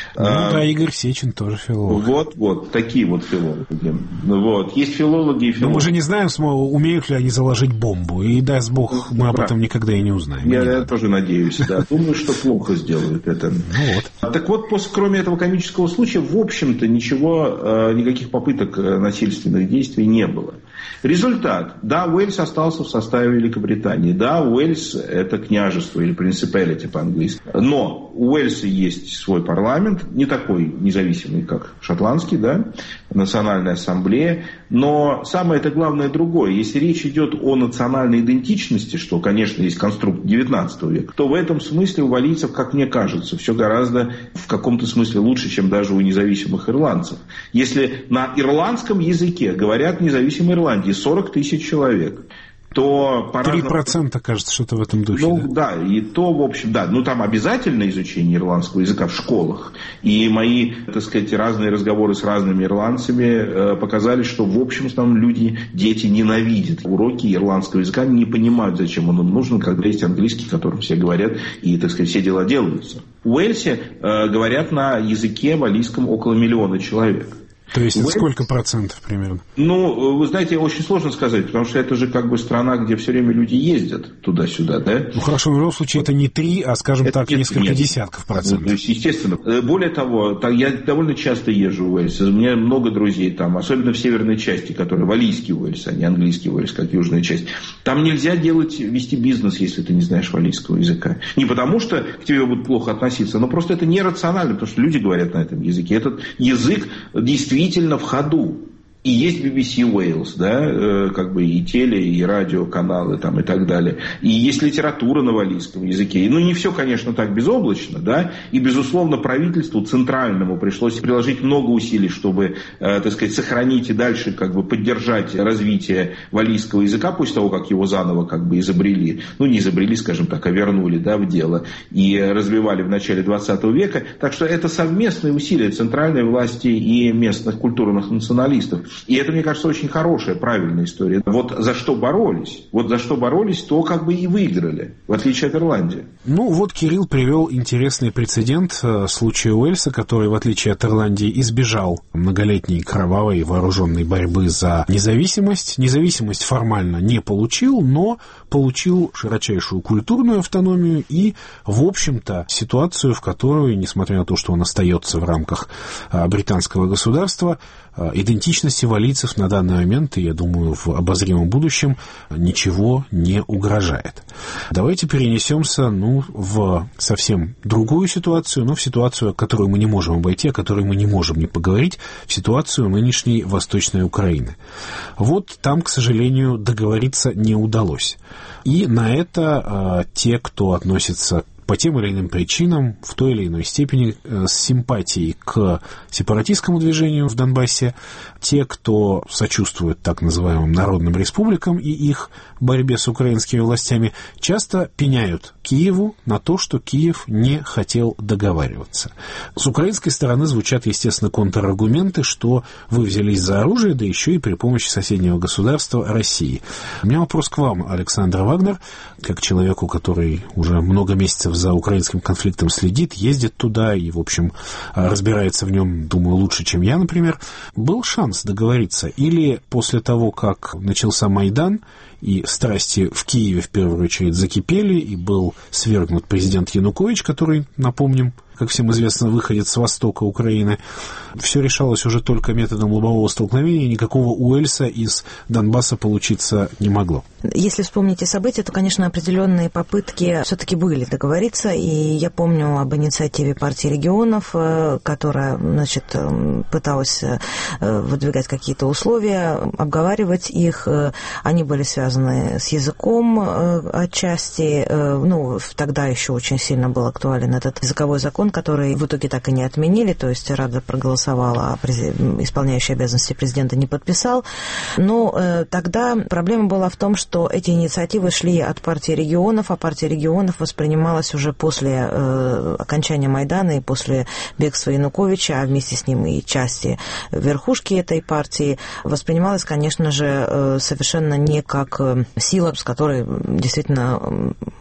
[SPEAKER 1] Ну а, да, Игорь Сечин тоже филолог.
[SPEAKER 7] Вот, вот, такие вот филологи. Вот. Есть филологи и филологи.
[SPEAKER 1] Но мы же не знаем, умеют ли они заложить бомбу. И даст Бог, мы об этом никогда и не узнаем.
[SPEAKER 7] Я, я тоже надеюсь, да. Думаю, что плохо сделают это.
[SPEAKER 1] Ну вот.
[SPEAKER 7] Так вот, после, кроме этого комического случая, в общем-то, ничего, никаких попыток насильственных действий не было. Результат. Да, Уэльс остался в составе Великобритании. Да, Уэльс – это княжество или принципиалити по-английски. Но у Уэльса есть свой парламент, не такой независимый, как шотландский, да, национальная ассамблея. Но самое это главное другое. Если речь идет о национальной идентичности, что, конечно, есть конструкт девятнадцатого века, то в этом смысле у валлийцев, как мне кажется, все гораздо в каком-то смысле лучше, чем даже у независимых ирландцев. Если на ирландском языке говорят независимые Ирландии сорок тысяч человек, то...
[SPEAKER 1] Три процента, кажется, что-то в этом духе.
[SPEAKER 7] Ну, да? да, и то, в общем, да, ну, там обязательно изучение ирландского языка в школах. И мои, так сказать, разные разговоры с разными ирландцами э, показали, что, в общем, там люди, дети ненавидят уроки ирландского языка, не понимают, зачем он им нужен, когда есть английский, которым все говорят, и, так сказать, все дела делаются. В Уэльсе э, говорят на языке валлийском около миллиона человек.
[SPEAKER 1] То есть Уэльс... сколько процентов примерно?
[SPEAKER 7] Ну, вы знаете, очень сложно сказать, потому что это же как бы страна, где все время люди ездят туда-сюда, да?
[SPEAKER 1] Ну хорошо, в любом случае это не три, а, скажем это так, нет, несколько нет. десятков процентов.
[SPEAKER 7] То есть, естественно. Более того, я довольно часто езжу в Уэльс, у меня много друзей там, особенно в северной части, которая валлийский Уэльс, а не английский Уэльс, как южная часть. Там нельзя делать, вести бизнес, если ты не знаешь валлийского языка. Не потому что к тебе будут плохо относиться, но просто это нерационально, потому что люди говорят на этом языке. Этот язык действительно действительно в ходу. И есть би би си Wales, да, э, как бы и теле, и радиоканалы там, и так далее. И есть литература на валлийском языке. Ну, не все, конечно, так безоблачно, да. И, безусловно, правительству центральному пришлось приложить много усилий, чтобы, э, так сказать, сохранить и дальше как бы поддержать развитие валлийского языка после того, как его заново как бы изобрели. Ну, не изобрели, скажем так, а вернули, да, в дело. И развивали в начале двадцатого века. Так что это совместные усилия центральной власти и местных культурных националистов. И это, мне кажется, очень хорошая, правильная история. Вот за что боролись, вот за что боролись, то как бы и выиграли, в отличие от Ирландии.
[SPEAKER 1] Ну, вот Кирилл привел интересный прецедент случая Уэльса, который, в отличие от Ирландии, избежал многолетней кровавой вооруженной борьбы за независимость. Независимость формально не получил, но получил широчайшую культурную автономию и, в общем-то, ситуацию, в которую, несмотря на то, что он остается в рамках британского государства, идентичности валлийцев на данный момент, и, я думаю, в обозримом будущем ничего не угрожает. Давайте перенесемся, ну, в совсем другую ситуацию, но в ситуацию, которую мы не можем обойти, о которой мы не можем не поговорить, в ситуацию нынешней Восточной Украины. Вот там, к сожалению, договориться не удалось. И на это э, те, кто относится по тем или иным причинам, в той или иной степени с симпатией к сепаратистскому движению в Донбассе, те, кто сочувствует так называемым народным республикам и их борьбе с украинскими властями, часто пеняют Киеву на то, что Киев не хотел договариваться. С украинской стороны звучат, естественно, контраргументы, что вы взялись за оружие, да еще и при помощи соседнего государства России. У меня вопрос к вам, Александр Вагнер, как человеку, который уже много месяцев за украинским конфликтом следит, ездит туда и, в общем, разбирается в нем, думаю, лучше, чем я, например. Был шанс договориться? Или после того, как начался Майдан, и страсти в Киеве в первую очередь закипели, и был свергнут президент Янукович, который, напомним, как всем известно, выходец с востока Украины, все решалось уже только методом лобового столкновения, никакого Уэльса из Донбасса получиться не могло.
[SPEAKER 6] Если вспомните события, то, конечно, определенные попытки все-таки были договориться, и я помню об инициативе партии регионов, которая, значит, пыталась выдвигать какие-то условия, обговаривать их, они были связаны с языком отчасти, ну, тогда еще очень сильно был актуален этот языковой закон, который в итоге так и не отменили, то есть Рада проголосовала, а исполняющий обязанности президента не подписал. Но э, тогда проблема была в том, что эти инициативы шли от партии регионов, а партия регионов воспринималась уже после э, окончания Майдана и после бегства Януковича, а вместе с ним и части верхушки этой партии, воспринималась, конечно же, э, совершенно не как сила, с которой действительно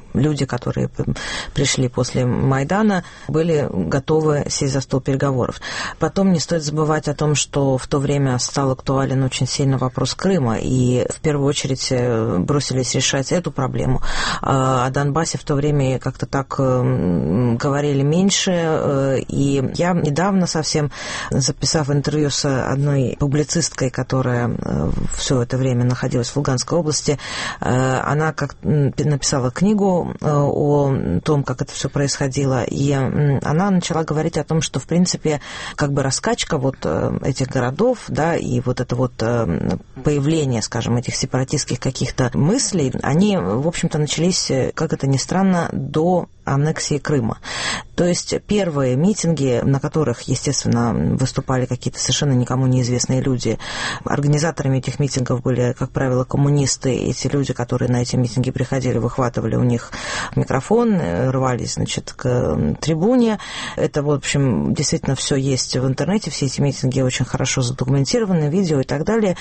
[SPEAKER 6] люди, которые пришли после Майдана, были готовы сесть за стол переговоров. Потом не стоит забывать о том, что в то время стал актуален очень сильно вопрос Крыма, и в первую очередь бросились решать эту проблему. О Донбассе в то время как-то так говорили меньше, и я недавно совсем, записав интервью с одной публицисткой, которая все это время находилась в Луганской области, она как написала книгу о том, как это все происходило, и она начала говорить о том, что, в принципе, как бы раскачка вот этих городов, да, и вот это вот появление, скажем, этих сепаратистских каких-то мыслей, они, в общем-то, начались, как это ни странно, до аннексии Крыма. То есть первые митинги, на которых, естественно, выступали какие-то совершенно никому неизвестные люди, организаторами этих митингов были, как правило, коммунисты. Эти люди, которые на эти митинги приходили, выхватывали у них микрофон, рвались, значит, к трибуне. Это, в общем, действительно все есть в интернете, все эти митинги очень хорошо задокументированы, видео и так далее.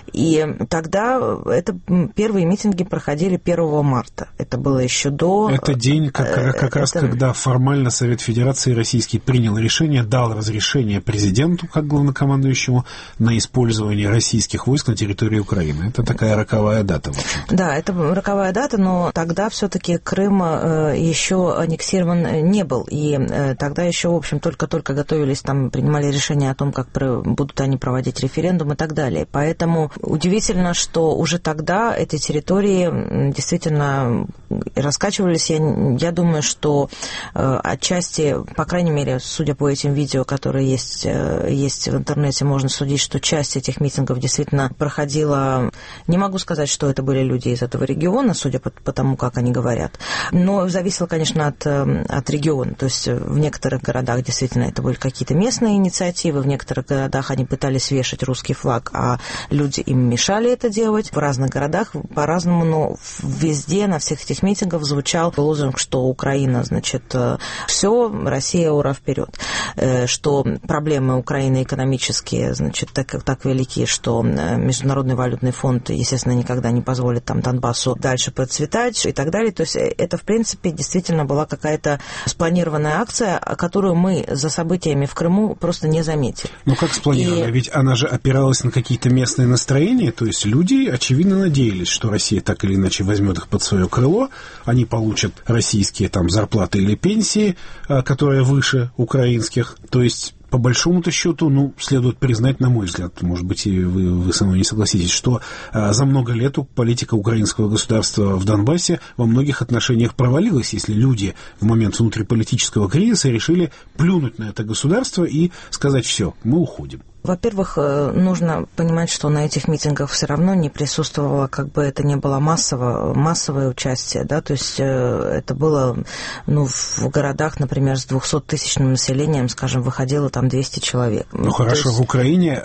[SPEAKER 6] И тогда это, первые митинги проходили первого марта. Это было еще до...
[SPEAKER 1] Это день, как, как раз, это... когда формально Совет Федерации Российский принял решение, дал разрешение президенту, как главнокомандующему, на использование российских войск на территории Украины. Это такая роковая дата, в общем-то.
[SPEAKER 6] Да, это роковая дата, но тогда все-таки Крым еще аннексирован не был. И тогда еще, в общем, только-только готовились, там принимали решение о том, как будут они проводить референдум и так далее. Поэтому удивительно, что уже тогда эти территории действительно раскачивались. Я, я думаю, что отчасти, по крайней мере, судя по этим видео, которые есть, есть в интернете, можно судить, что часть этих митингов действительно проходила... Не могу сказать, что это были люди из этого региона, судя по, по тому, как они говорят. Но зависело, конечно, от, от региона. То есть в некоторых городах действительно это были какие-то местные инициативы, в некоторых городах они пытались вешать русский флаг, а люди им мешали это делать. В разных городах по-разному, но везде на всех этих митингах звучал лозунг, что Украина, значит, все, Россия, ура, вперед. Что проблемы Украины экономические, значит, так, так велики, что Международный валютный фонд, естественно, никогда не позволит там Донбассу дальше процветать и так далее. То есть это, в принципе, действительно была какая-то спланированная акция, которую мы за событиями в Крыму просто не заметили.
[SPEAKER 1] Ну, как спланировано? И... Ведь она же опиралась на какие-то местные настроения, то есть люди, очевидно, надеялись, что Россия так или иначе возьмет их под свое крыло, они получат российские там зарплаты или пенсии, которые выше украинских, то есть... По большому-то счету, ну, следует признать, на мой взгляд, может быть, и вы, вы со мной не согласитесь, что а, за много лет политика украинского государства в Донбассе во многих отношениях провалилась, если люди в момент внутриполитического кризиса решили плюнуть на это государство и сказать: все, мы уходим.
[SPEAKER 6] Во-первых, нужно понимать, что на этих митингах все равно не присутствовало, как бы это ни было, массово, массовое участие, да, то есть это было, ну, в городах, например, с двухсоттысячным населением, скажем, выходило там двести человек.
[SPEAKER 1] Ну, хорошо, есть... в Украине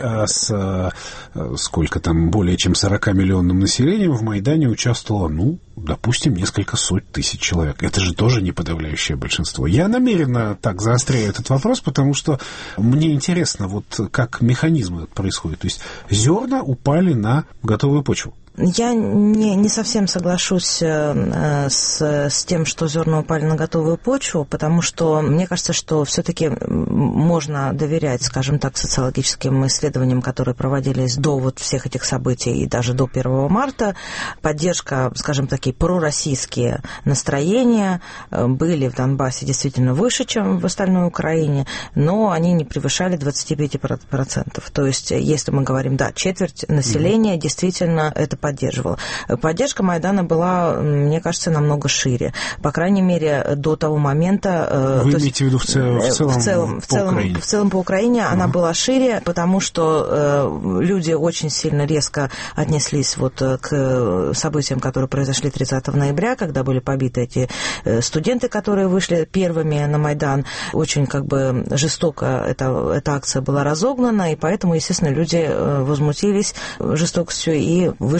[SPEAKER 1] с, сколько там, более чем сорокамиллионным населением в Майдане участвовало, ну, допустим, несколько сот тысяч человек. Это же тоже не подавляющее большинство. Я намеренно так заостряю этот вопрос, потому что мне интересно, вот как механизм этот происходит. То есть зерна упали на готовую почву.
[SPEAKER 6] Я не, не совсем соглашусь э, с, с тем, что зерна упали на готовую почву, потому что мне кажется, что все-таки можно доверять, скажем так, социологическим исследованиям, которые проводились до вот всех этих событий и даже до первого марта. Поддержка, скажем, такие пророссийские настроения были в Донбассе действительно выше, чем в остальной Украине, но они не превышали двадцать пять процентов. То есть, если мы говорим, да, четверть населения mm-hmm. действительно это поддерживала. Поддержка Майдана была, мне кажется, намного шире. По крайней мере, до того момента...
[SPEAKER 1] Вы имеете в виду в целом, в целом,
[SPEAKER 6] в целом,
[SPEAKER 1] в
[SPEAKER 6] целом,
[SPEAKER 1] по Украине?
[SPEAKER 6] В целом по Украине uh-huh. она была шире, потому что э, люди очень сильно резко отнеслись вот к событиям, которые произошли тридцатого ноября, когда были побиты эти студенты, которые вышли первыми на Майдан. Очень как бы жестоко эта, эта акция была разогнана, и поэтому, естественно, люди возмутились жестокостью и вышли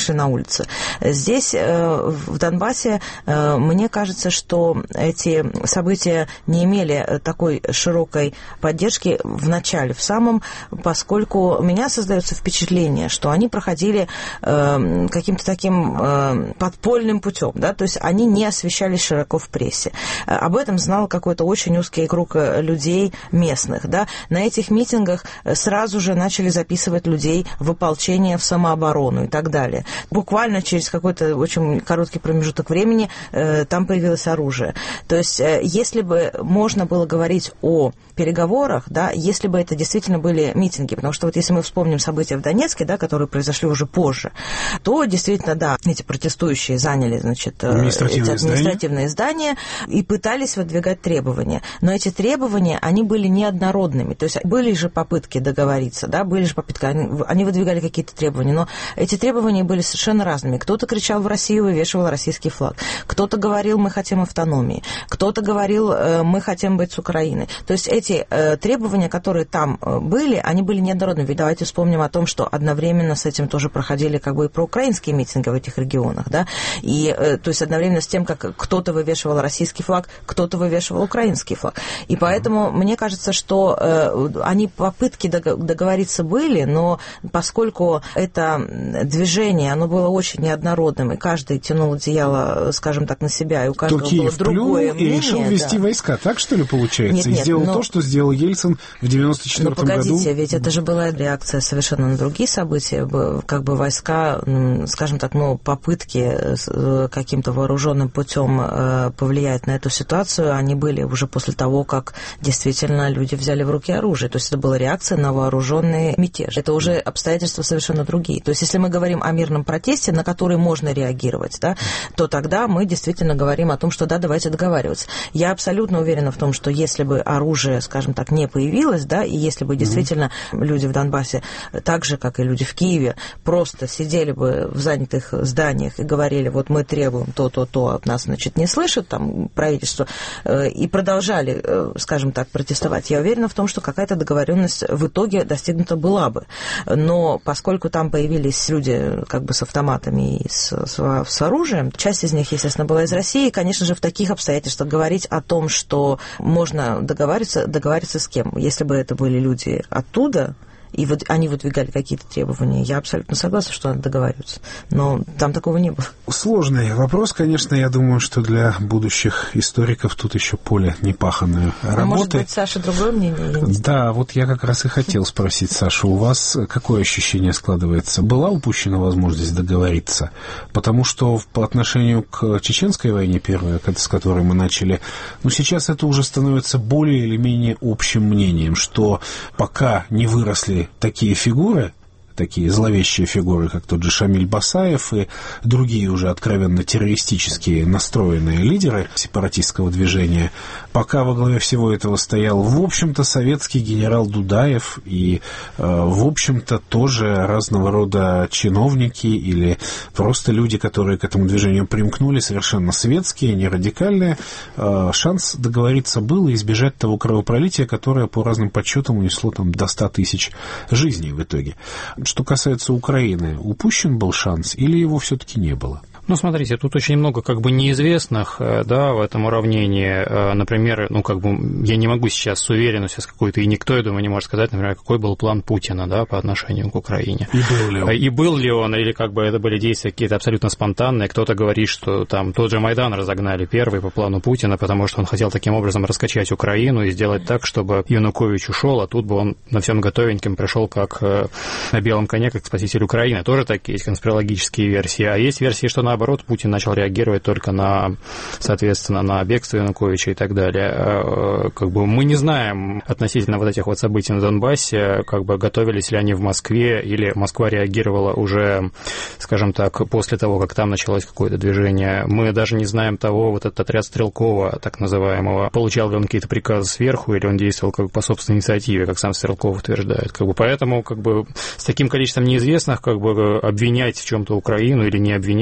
[SPEAKER 6] вышли на улицы. Здесь, в Донбассе, мне кажется, что эти события не имели такой широкой поддержки в начале, в самом, поскольку у меня создается впечатление, что они проходили каким-то таким подпольным путем, да, то есть они не освещались широко в прессе. Об этом знал какой-то очень узкий круг людей местных, да. На этих митингах сразу же начали записывать людей в ополчение, в самооборону и так далее. Буквально через какой-то очень короткий промежуток времени э, там появилось оружие. То есть, э, если бы можно было говорить о переговорах, да, если бы это действительно были митинги, потому что вот если мы вспомним события в Донецке, да, которые произошли уже позже, то действительно, да, эти протестующие заняли, значит,
[SPEAKER 1] административные,
[SPEAKER 6] эти административные здания. здания и пытались выдвигать требования. Но эти требования, они были неоднородными. То есть были же попытки договориться, да, были же попытки, они, они выдвигали какие-то требования, но эти требования были совершенно разными. Кто-то кричал в Россию, вывешивал российский флаг. Кто-то говорил, мы хотим автономии. Кто-то говорил, мы хотим быть с Украиной. То есть эти э, требования, которые там были, они были неоднородными. Ведь давайте вспомним о том, что одновременно с этим тоже проходили как бы и проукраинские митинги в этих регионах, да, и э, то есть одновременно с тем, как кто-то вывешивал российский флаг, кто-то вывешивал украинский флаг. И поэтому mm-hmm. мне кажется, что э, они попытки договориться были, но поскольку это движение, оно было очень неоднородным, и каждый тянул одеяло, скажем так, на себя, и у каждого
[SPEAKER 1] то
[SPEAKER 6] было другое мнение.
[SPEAKER 1] И решил ввести да. войска, так что ли получается?
[SPEAKER 6] Нет, нет,
[SPEAKER 1] и сделал
[SPEAKER 6] но...
[SPEAKER 1] то, что сделал Ельцин в девяносто четвёртом году.
[SPEAKER 6] Ну, погодите, ведь это же была реакция совершенно на другие события, как бы войска, скажем так, ну, попытки каким-то вооруженным путем повлиять на эту ситуацию, они были уже после того, как действительно люди взяли в руки оружие. То есть это была реакция на вооруженный мятеж. Это уже обстоятельства совершенно другие. То есть если мы говорим о мирном протесте, на который можно реагировать, да, то тогда мы действительно говорим о том, что да, давайте договариваться. Я абсолютно уверена в том, что если бы оружие, скажем так, не появилось, да, и если бы действительно mm-hmm. люди в Донбассе, так же, как и люди в Киеве, просто сидели бы в занятых зданиях и говорили, вот мы требуем то-то-то, от нас, значит, не слышат там правительство, и продолжали, скажем так, протестовать, я уверена в том, что какая-то договоренность в итоге достигнута была бы. Но поскольку там появились люди как бы с автоматами и с, с, с оружием, часть из них, естественно, была из России, и, конечно же, в таких обстоятельствах говорить о том, что можно договариваться, договариваться с кем? Если бы это были люди оттуда, и вот они выдвигали какие-то требования, я абсолютно согласна, что надо договариваться. Но там такого не было.
[SPEAKER 1] Сложный вопрос, конечно. Я думаю, что для будущих историков тут еще поле непаханной работы.
[SPEAKER 6] А может быть, Саша, другое мнение?
[SPEAKER 1] Да, вот я как раз и хотел спросить, Саша, у вас какое ощущение складывается? Была упущена возможность договориться? Потому что по отношению к чеченской войне, первой, с которой мы начали, ну, сейчас это уже становится более или менее общим мнением, что пока не выросли такие фигуры, такие зловещие фигуры, как тот же Шамиль Басаев и другие уже откровенно террористические настроенные лидеры сепаратистского движения, пока во главе всего этого стоял, в общем-то, советский генерал Дудаев и, э, в общем-то, тоже разного рода чиновники или просто люди, которые к этому движению примкнули, совершенно светские, не радикальные, э, шанс договориться был и избежать того кровопролития, которое, по разным подсчетам, унесло там до ста тысяч жизней в итоге. Что касается Украины, упущен был шанс или его все-таки не было?
[SPEAKER 5] Ну, смотрите, тут очень много как бы неизвестных, да, в этом уравнении. Например, ну, как бы я не могу сейчас с уверенностью с какой-то, и никто, я думаю, не может сказать, например, какой был план Путина, да, по отношению к Украине.
[SPEAKER 1] И был ли он?
[SPEAKER 5] И был ли он, или как бы это были действия какие-то абсолютно спонтанные. Кто-то говорит, что там тот же Майдан разогнали первый по плану Путина, потому что он хотел таким образом раскачать Украину и сделать так, чтобы Янукович ушел, а тут бы он на всем готовеньком пришел как на белом коне, как спаситель Украины. Тоже такие есть конспирологические версии. А есть версии, что наоборот, Путин начал реагировать только на, соответственно, на бегство Януковича и так далее. Как бы мы не знаем относительно вот этих вот событий на Донбассе, как бы готовились ли они в Москве, или Москва реагировала уже, скажем так, после того, как там началось какое-то движение. Мы даже не знаем того, вот этот отряд Стрелкова, так называемого, получал ли он какие-то приказы сверху, или он действовал как бы по собственной инициативе, как сам Стрелков утверждает. Как бы поэтому как бы с таким количеством неизвестных как бы обвинять в чем-то Украину или не обвинять, или давать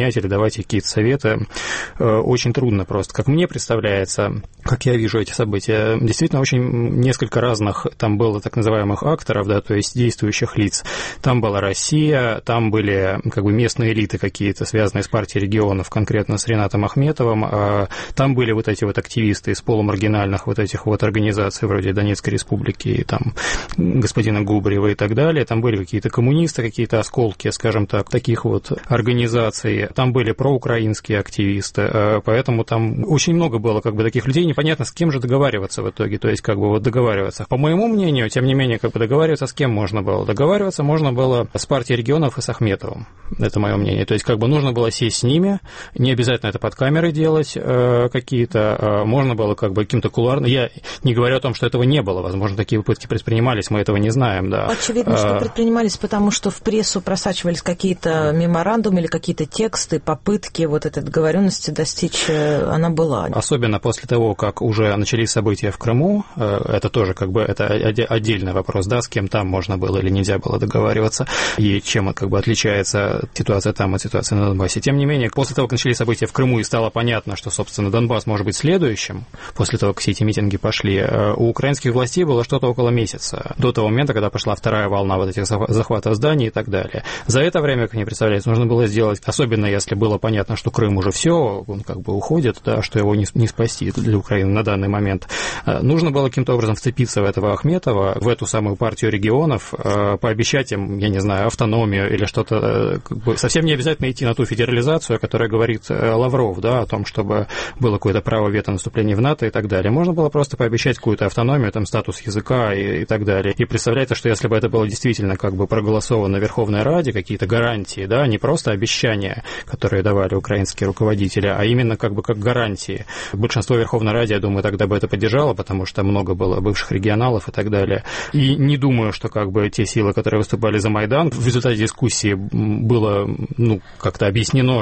[SPEAKER 5] давать какие-то советы очень трудно просто. Как мне представляется, как я вижу эти события, действительно очень несколько разных там было так называемых акторов, да, то есть действующих лиц. Там была Россия, там были как бы местные элиты какие-то, связанные с партией регионов, конкретно с Ринатом Ахметовым, там были вот эти вот активисты из полумаргинальных вот этих вот организаций, вроде Донецкой республики, там, господина Губарева и так далее, там были какие-то коммунисты, какие-то осколки, скажем так, таких вот организаций, там были проукраинские активисты, поэтому там очень много было как бы таких людей, непонятно, с кем же договариваться в итоге, то есть как бы вот договариваться. По моему мнению, тем не менее, как бы договариваться с кем можно было? Договариваться можно было с партией регионов и с Ахметовым, это мое мнение, то есть как бы нужно было сесть с ними, не обязательно это под камерой делать э, какие-то, э, можно было как бы каким-то кулуарным, я не говорю о том, что этого не было, возможно, такие попытки предпринимались, мы этого не знаем, да.
[SPEAKER 6] Очевидно, что предпринимались, потому что в прессу просачивались какие-то меморандумы или какие-то тексты, попытки вот этой договоренности достичь, она была.
[SPEAKER 5] Особенно после того, как уже начались события в Крыму, это тоже как бы это отдельный вопрос, да, с кем там можно было или нельзя было договариваться, и чем как бы отличается ситуация там от ситуации на Донбассе. Тем не менее, после того, как начались события в Крыму и стало понятно, что, собственно, Донбасс может быть следующим, после того, как все эти митинги пошли, у украинских властей было что-то около месяца, до того момента, когда пошла вторая волна вот этих захватов зданий и так далее. За это время, как мне представляется, нужно было сделать, особенно если было понятно, что Крым уже все, он как бы уходит, да, что его не, не спасти для Украины на данный момент, нужно было каким-то образом вцепиться в этого Ахметова, в эту самую партию регионов, пообещать им, я не знаю, автономию или что-то, как бы, совсем не обязательно идти на ту федерализацию, о которой говорит Лавров, да, о том, чтобы было какое-то право вето на вступление в НАТО и так далее. Можно было просто пообещать какую-то автономию, там, статус языка и, и так далее. И представляется, что если бы это было действительно как бы проголосовано в Верховной Раде, какие-то гарантии, да, не просто обещания, которые давали украинские руководители, а именно как бы как гарантии. Большинство в Верховной Раде, я думаю, тогда бы это поддержало, потому что много было бывших регионалов и так далее. И не думаю, что как бы те силы, которые выступали за Майдан, в результате дискуссии было, ну, как-то объяснено,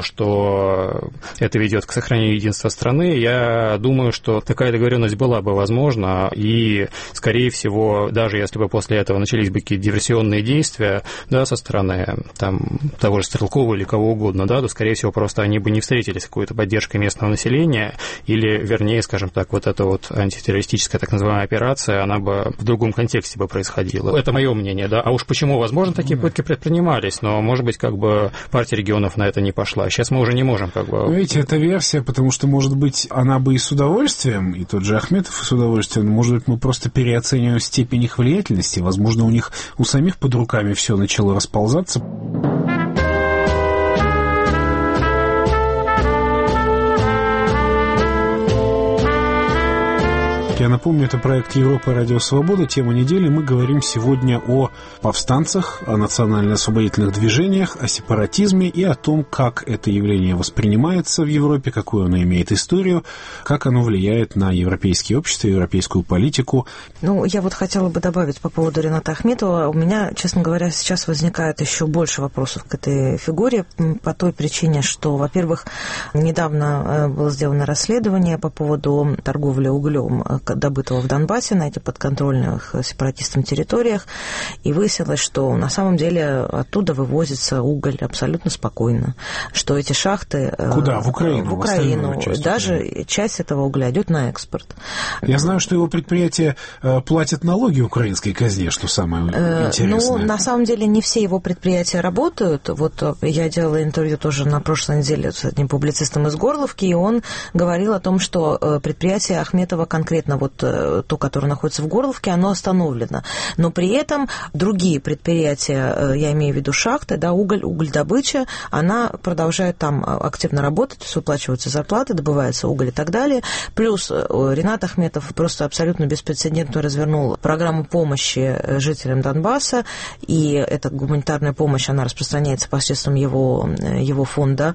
[SPEAKER 5] что это ведет к сохранению единства страны. Я думаю, что такая договоренность была бы возможна, и, скорее всего, даже если бы после этого начались бы какие-то диверсионные действия, да, со стороны там, того же Стрелкова или кого угодно, да, то, скорее всего, просто они бы не встретились с какой-то поддержкой местного населения, или, вернее, скажем так, вот эта вот антитеррористическая так называемая операция, она бы в другом контексте бы происходила. Это мое мнение, да. А уж почему, возможно, такие попытки предпринимались, но, может быть, как бы партия регионов на это не пошла. Сейчас мы уже не можем как бы...
[SPEAKER 1] Видите, это версия, потому что, может быть, она бы и с удовольствием, и тот же Ахметов с удовольствием, но, может быть, мы просто переоцениваем степень их влиятельности. Возможно, у них у самих под руками все начало расползаться. Я напомню, это проект Европа Радио Свобода. Тема недели. Мы говорим сегодня о повстанцах, о национально-освободительных движениях, о сепаратизме и о том, как это явление воспринимается в Европе, какую оно имеет историю, как оно влияет на европейские общества, европейскую политику.
[SPEAKER 6] Ну, я вот хотела бы добавить по поводу Рината Ахметова. У меня, честно говоря, сейчас возникает еще больше вопросов к этой фигуре по той причине, что, во-первых, недавно было сделано расследование по поводу торговли углем, добытого в Донбассе на этих подконтрольных сепаратистам территориях, и выяснилось, что на самом деле оттуда вывозится уголь абсолютно спокойно, что эти шахты...
[SPEAKER 1] Куда? В Украину?
[SPEAKER 6] В Украину. В даже Украины. Часть этого угля идет на экспорт.
[SPEAKER 1] Я знаю, что его предприятия платят налоги украинской казне, что самое интересное.
[SPEAKER 6] Ну, на самом деле, не все его предприятия работают. Вот я делала интервью тоже на прошлой неделе с одним публицистом из Горловки, и он говорил о том, что предприятие Ахметова конкретно вот то, которое находится в Горловке, оно остановлено. Но при этом другие предприятия, я имею в виду шахты, да, уголь, угледобыча, она продолжает там активно работать, то есть выплачиваются зарплаты, добывается уголь и так далее. Плюс Ринат Ахметов просто абсолютно беспрецедентно развернул программу помощи жителям Донбасса, и эта гуманитарная помощь, она распространяется посредством его, его фонда,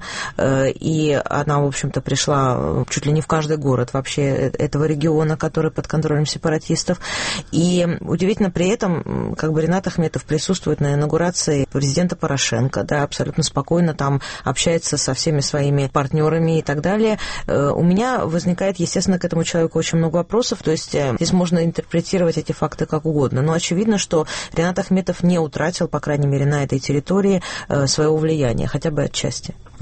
[SPEAKER 6] и она, в общем-то, пришла чуть ли не в каждый город вообще этого региона, который под контролем сепаратистов. И удивительно при этом, как бы Ринат Ахметов присутствует на инаугурации президента Порошенко, да, абсолютно спокойно там общается со всеми своими партнерами и так далее. У меня возникает, естественно, к этому человеку очень много вопросов, то есть здесь можно интерпретировать эти факты как угодно, но очевидно, что Ринат Ахметов не утратил, по крайней мере, на этой территории своего влияния, хотя бы отчасти.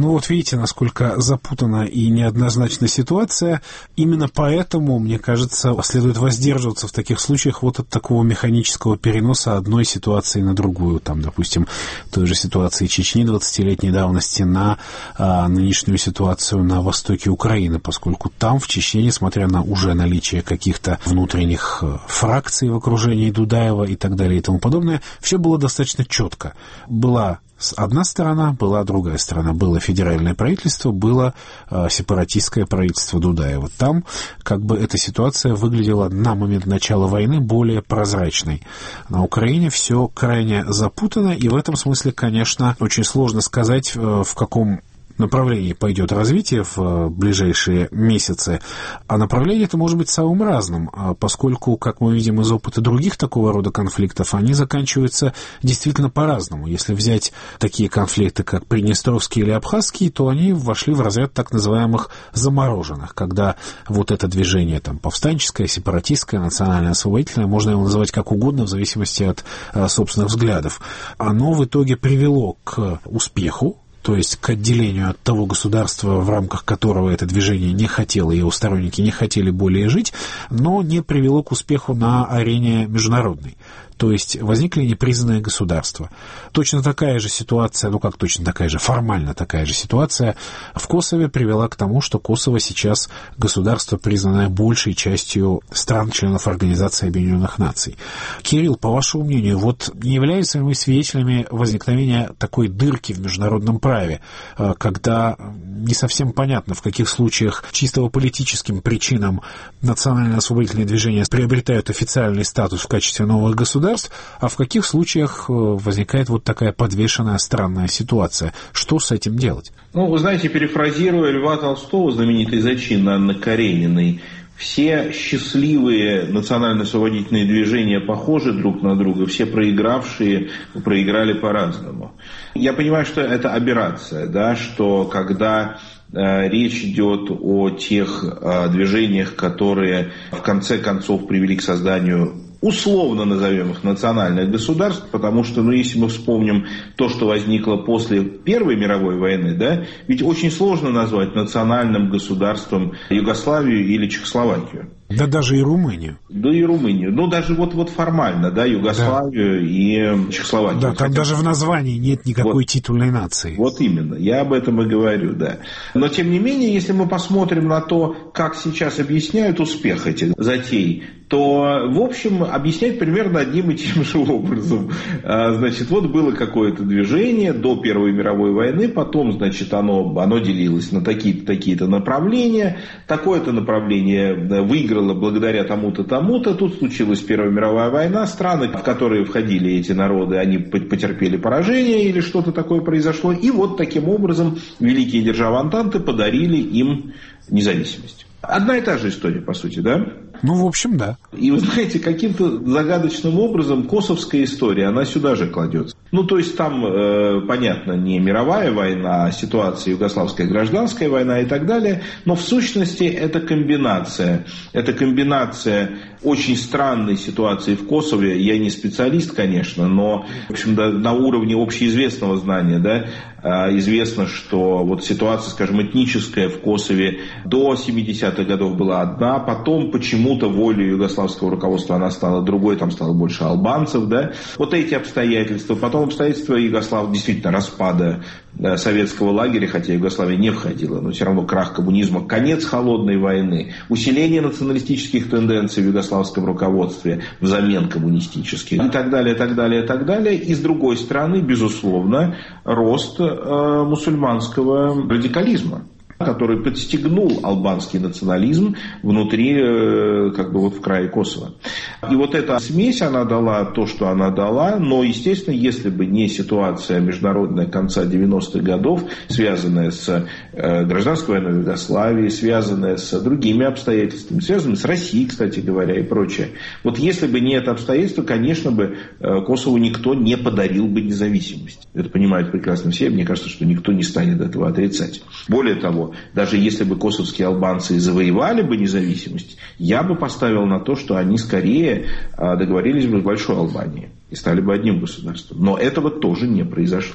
[SPEAKER 1] Ну вот видите, насколько запутана и неоднозначна ситуация. Именно поэтому, мне кажется, следует воздерживаться в таких случаях вот от такого механического переноса одной ситуации на другую. Там, допустим, той же ситуации Чечни двадцатилетней давности на а, нынешнюю ситуацию на востоке Украины, поскольку там, в Чечне, несмотря на уже наличие каких-то внутренних фракций в окружении Дудаева и так далее и тому подобное, все было достаточно четко. Была одна сторона, была другая сторона. Было федеральное правительство, было э, сепаратистское правительство Дудаева. Там как бы эта ситуация выглядела на момент начала войны более прозрачной. На Украине все крайне запутано, и в этом смысле, конечно, очень сложно сказать, э, в каком направлении пойдет развитие в ближайшие месяцы, а направление это может быть самым разным, поскольку, как мы видим из опыта других такого рода конфликтов, они заканчиваются действительно по-разному. Если взять такие конфликты, как Приднестровский или Абхазский, то они вошли в разряд так называемых замороженных, когда вот это движение там, повстанческое, сепаратистское, национально-освободительное, можно его называть как угодно в зависимости от а, собственных взглядов, оно в итоге привело к успеху, то есть к отделению от того государства, в рамках которого это движение не хотело, его сторонники не хотели более жить, но не привело к успеху на арене международной. То есть возникли непризнанные государства. Точно такая же ситуация, ну как точно такая же, формально такая же ситуация в Косове привела к тому, что Косово сейчас государство, признанное большей частью стран-членов Организации Объединенных Наций. Кирилл, по вашему мнению, вот не являемся ли мы свидетелями возникновения такой дырки в международном праве, когда не совсем понятно, в каких случаях чисто по политическим причинам национально-освободительные движения приобретают официальный статус в качестве новых государств, а в каких случаях возникает вот такая подвешенная странная ситуация? Что с этим делать?
[SPEAKER 7] Ну, вы знаете, перефразируя Льва Толстого, знаменитый зачин Анны Карениной, все счастливые национально-освободительные движения похожи друг на друга, все проигравшие проиграли по-разному. Я понимаю, что это аберрация, да, что когда э, речь идет о тех э, движениях, которые в конце концов привели к созданию, условно назовем их, национальных государств, потому что, ну, если мы вспомним то, что возникло после Первой мировой войны, да, ведь очень сложно назвать национальным государством Югославию или Чехословакию.
[SPEAKER 1] Да даже и Румынию.
[SPEAKER 7] Да и Румынию. Ну, даже вот, вот формально, да, Югославию да. и Чехословакию.
[SPEAKER 1] Да, там
[SPEAKER 7] Хотя... даже
[SPEAKER 1] в названии нет никакой вот, титульной нации.
[SPEAKER 7] Вот именно, я об этом и говорю, да. Но, тем не менее, если мы посмотрим на то, как сейчас объясняют успех этих затей, то, в общем, объясняют примерно одним и тем же образом. Значит, вот было какое-то движение до Первой мировой войны, потом, значит, оно, оно делилось на такие-то, такие-то направления, такое-то направление выиграло благодаря тому-то, тому-то, тут случилась Первая мировая война, страны, в которые входили эти народы, они потерпели поражение или что-то такое произошло, и вот таким образом великие державы Антанты подарили им независимость. Одна и та же история, по сути, да?
[SPEAKER 1] Ну, в общем, да.
[SPEAKER 7] И вы знаете, каким-то загадочным образом косовская история, она сюда же кладется. Ну, то есть там, э, понятно, не мировая война, а ситуация югославская гражданская война и так далее, но в сущности это комбинация. Это комбинация очень странной ситуации в Косове. Я не специалист, конечно, но, в общем, да, на уровне общеизвестного знания, да, э, известно, что вот ситуация, скажем, этническая в Косове до семидесятых годов была одна, потом почему то волей югославского руководства она стала другой, там стало больше албанцев, да. Вот эти обстоятельства, потом обстоятельства Югослав, действительно, распада да, советского лагеря, хотя Югославия не входила, но все равно крах коммунизма, конец холодной войны, усиление националистических тенденций в югославском руководстве взамен коммунистических и так далее, и так далее, и так далее. И с другой стороны, безусловно, рост э, мусульманского радикализма, который подстегнул албанский национализм внутри, как бы вот в крае Косово. И вот эта смесь, она дала то, что она дала, но, естественно, если бы не ситуация международная конца девяностых годов, связанная с гражданской войной в Югославии, связанная с другими обстоятельствами, связанная с Россией, кстати говоря, и прочее. Вот если бы не это обстоятельство, конечно бы Косову никто не подарил бы независимость. Это понимают прекрасно все, мне кажется, что никто не станет этого отрицать. Более того, даже если бы косовские албанцы завоевали бы независимость, я бы поставил на то, что они скорее договорились бы с Большой Албанией и стали бы одним государством. Но этого тоже не произошло.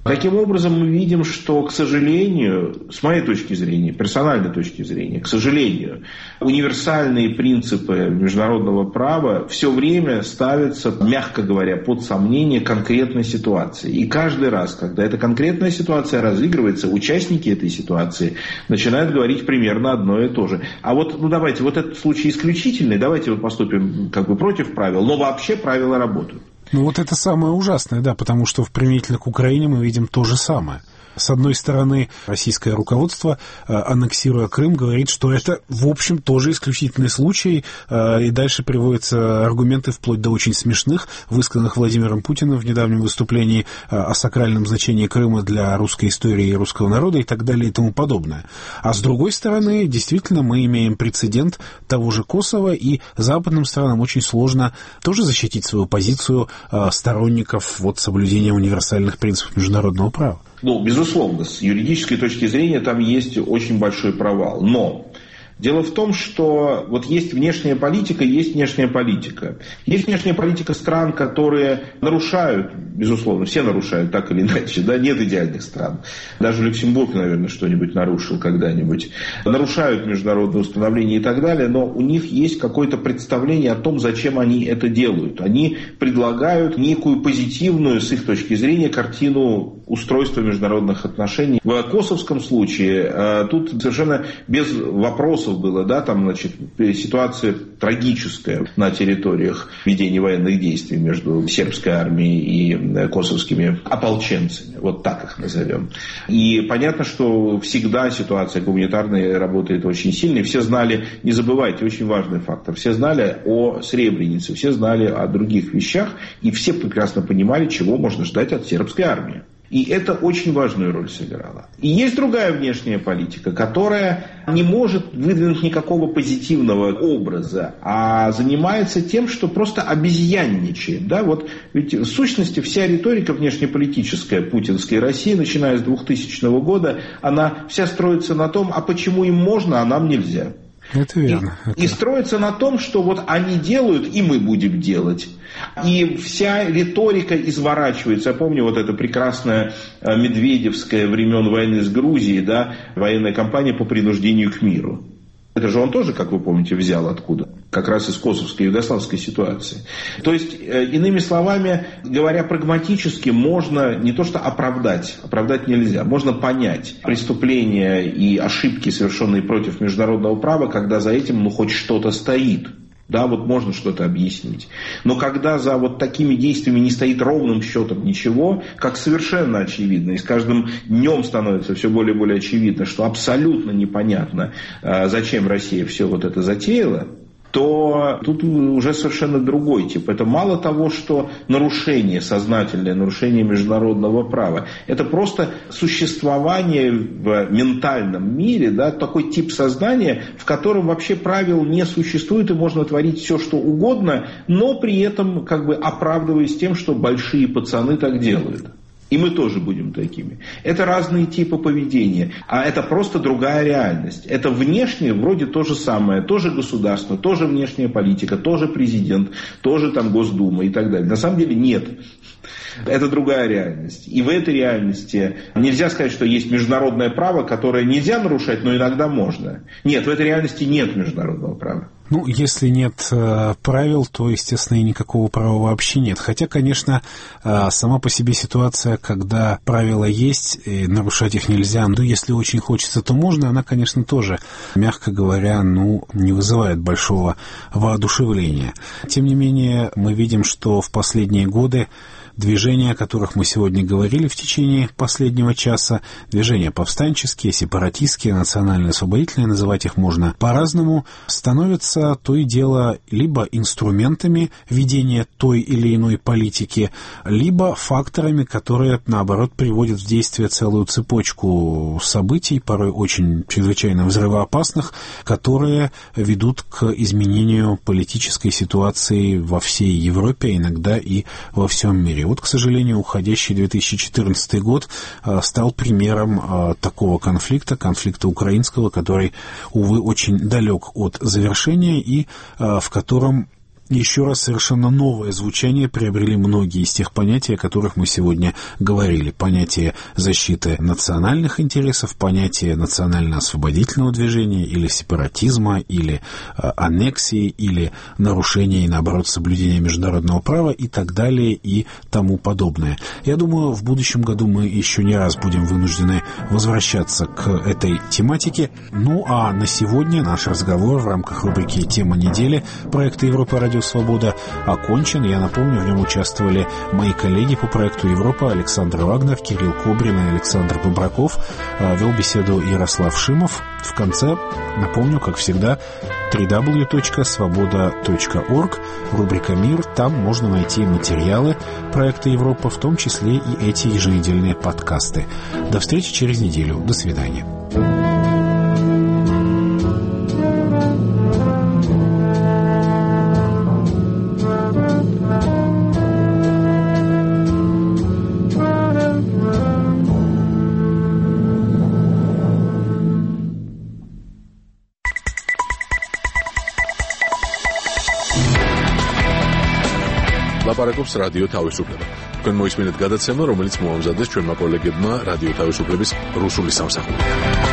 [SPEAKER 7] Таким образом, мы видим, что, к сожалению, с моей точки зрения, персональной точки зрения, к сожалению, универсальные принципы международного права все время ставятся, мягко говоря, под сомнение конкретной ситуации. И каждый раз, когда эта конкретная ситуация разыгрывается, участники этой ситуации начинают говорить примерно одно и то же. А вот, ну давайте, вот этот случай исключительный, давайте вот поступим как бы против правил, но вообще правила работают.
[SPEAKER 1] Ну вот это самое ужасное, да, потому что в применительно к Украине мы видим то же самое. С одной стороны, российское руководство, аннексируя Крым, говорит, что это, в общем, тоже исключительный случай, и дальше приводятся аргументы вплоть до очень смешных, высказанных Владимиром Путиным в недавнем выступлении о сакральном значении Крыма для русской истории и русского народа и так далее и тому подобное. А с другой стороны, действительно, мы имеем прецедент того же Косово, и западным странам очень сложно тоже защитить свою позицию сторонников вот, соблюдения универсальных принципов международного права.
[SPEAKER 7] Ну, безусловно, с юридической точки зрения там есть очень большой провал. Но дело в том, что вот есть внешняя политика, есть внешняя политика. Есть внешняя политика стран, которые нарушают, безусловно, все нарушают так или иначе, да, нет идеальных стран. Даже Люксембург, наверное, что-нибудь нарушил когда-нибудь. Нарушают международные установления и так далее, но у них есть какое-то представление о том, зачем они это делают. Они предлагают некую позитивную, с их точки зрения, картину устройства международных отношений. В косовском случае тут совершенно без вопросов было, да, там, значит, ситуация трагическая на территориях ведения военных действий между сербской армией и косовскими ополченцами, вот так их назовем. И понятно, что всегда ситуация гуманитарная работает очень сильно, и все знали, не забывайте, очень важный фактор, все знали о Сребренице, все знали о других вещах, и все прекрасно понимали, чего можно ждать от сербской армии. И это очень важную роль сыграло. И есть другая внешняя политика, которая не может выдвинуть никакого позитивного образа, а занимается тем, что просто обезьянничает. Да? Вот ведь в сущности вся риторика внешнеполитическая путинской России, начиная с двухтысячного года, она вся строится на том, а почему им можно, а нам нельзя.
[SPEAKER 1] Это верно.
[SPEAKER 7] И,
[SPEAKER 1] это...
[SPEAKER 7] и строится на том, что вот они делают, и мы будем делать. И вся риторика изворачивается. Я помню вот это прекрасное медведевское времен войны с Грузией, да, военная кампания по принуждению к миру. Это же он тоже, как вы помните, взял откуда? Как раз из косовской югославской ситуации. То есть, иными словами, говоря прагматически, можно не то что оправдать, оправдать нельзя, можно понять преступления и ошибки, совершенные против международного права, когда за этим ну, хоть что-то стоит. Да, вот можно что-то объяснить. Но когда за вот такими действиями не стоит ровным счетом ничего, как совершенно очевидно, и с каждым днем становится все более и более очевидно, что абсолютно непонятно, зачем Россия все вот это затеяла, то тут уже совершенно другой тип. Это мало того, что нарушение, сознательное нарушение международного права. Это просто существование в ментальном мире, да, такой тип сознания, в котором вообще правил не существует, и можно творить все, что угодно, но при этом как бы оправдываясь тем, что большие пацаны так делают. И мы тоже будем такими. Это разные типы поведения. А это просто другая реальность. Это внешнее вроде то же самое. Тоже государство, тоже внешняя политика, тоже президент, тоже там Госдума и так далее. На самом деле нет. Это другая реальность. И в этой реальности нельзя сказать, что есть международное право, которое нельзя нарушать, но иногда можно. Нет, в этой реальности нет международного права.
[SPEAKER 1] Ну, если нет э, правил, то, естественно, и никакого права вообще нет. Хотя, конечно, э, сама по себе ситуация, когда правила есть, и нарушать их нельзя, но если очень хочется, то можно, она, конечно, тоже, мягко говоря, ну, не вызывает большого воодушевления. Тем не менее, мы видим, что в последние годы движения, о которых мы сегодня говорили в течение последнего часа, движения повстанческие, сепаратистские, национально-освободительные, называть их можно по-разному, становятся то и дело либо инструментами ведения той или иной политики, либо факторами, которые, наоборот, приводят в действие целую цепочку событий, порой очень чрезвычайно взрывоопасных, которые ведут к изменению политической ситуации во всей Европе, иногда и во всем мире. Вот, к сожалению, уходящий две тысячи четырнадцатый год стал примером такого конфликта, конфликта украинского, который, увы, очень далек от завершения и в котором еще раз совершенно новое звучание приобрели многие из тех понятий, о которых мы сегодня говорили. Понятие защиты национальных интересов, понятие национально-освободительного движения или сепаратизма, или э, аннексии, или нарушения и, наоборот, соблюдения международного права и так далее и тому подобное. Я думаю, в будущем году мы еще не раз будем вынуждены возвращаться к этой тематике. Ну а на сегодня наш разговор в рамках рубрики «Тема недели» проекта «Европа. Радио Свобода» окончен. Я напомню, в нем участвовали мои коллеги по проекту «Европа» Александр Вагнер, Кирилл Кобрин и Александр Бобраков. Вел беседу Ярослав Шимов. В конце, напомню, как всегда, дабл ю дабл ю дабл ю точка свобода точка орг, рубрика «Мир». Там можно найти материалы проекта «Европа», в том числе и эти еженедельные подкасты. До встречи через неделю. До свидания.
[SPEAKER 2] ლაპარაკობს რადიო თავისუფლება. თქვენ მოისმინეთ გადაცემა, რომელიც მოამზადეს ჩვენმა კოლეგებმა რადიო თავისუფლების რუსული სამსახურიდან.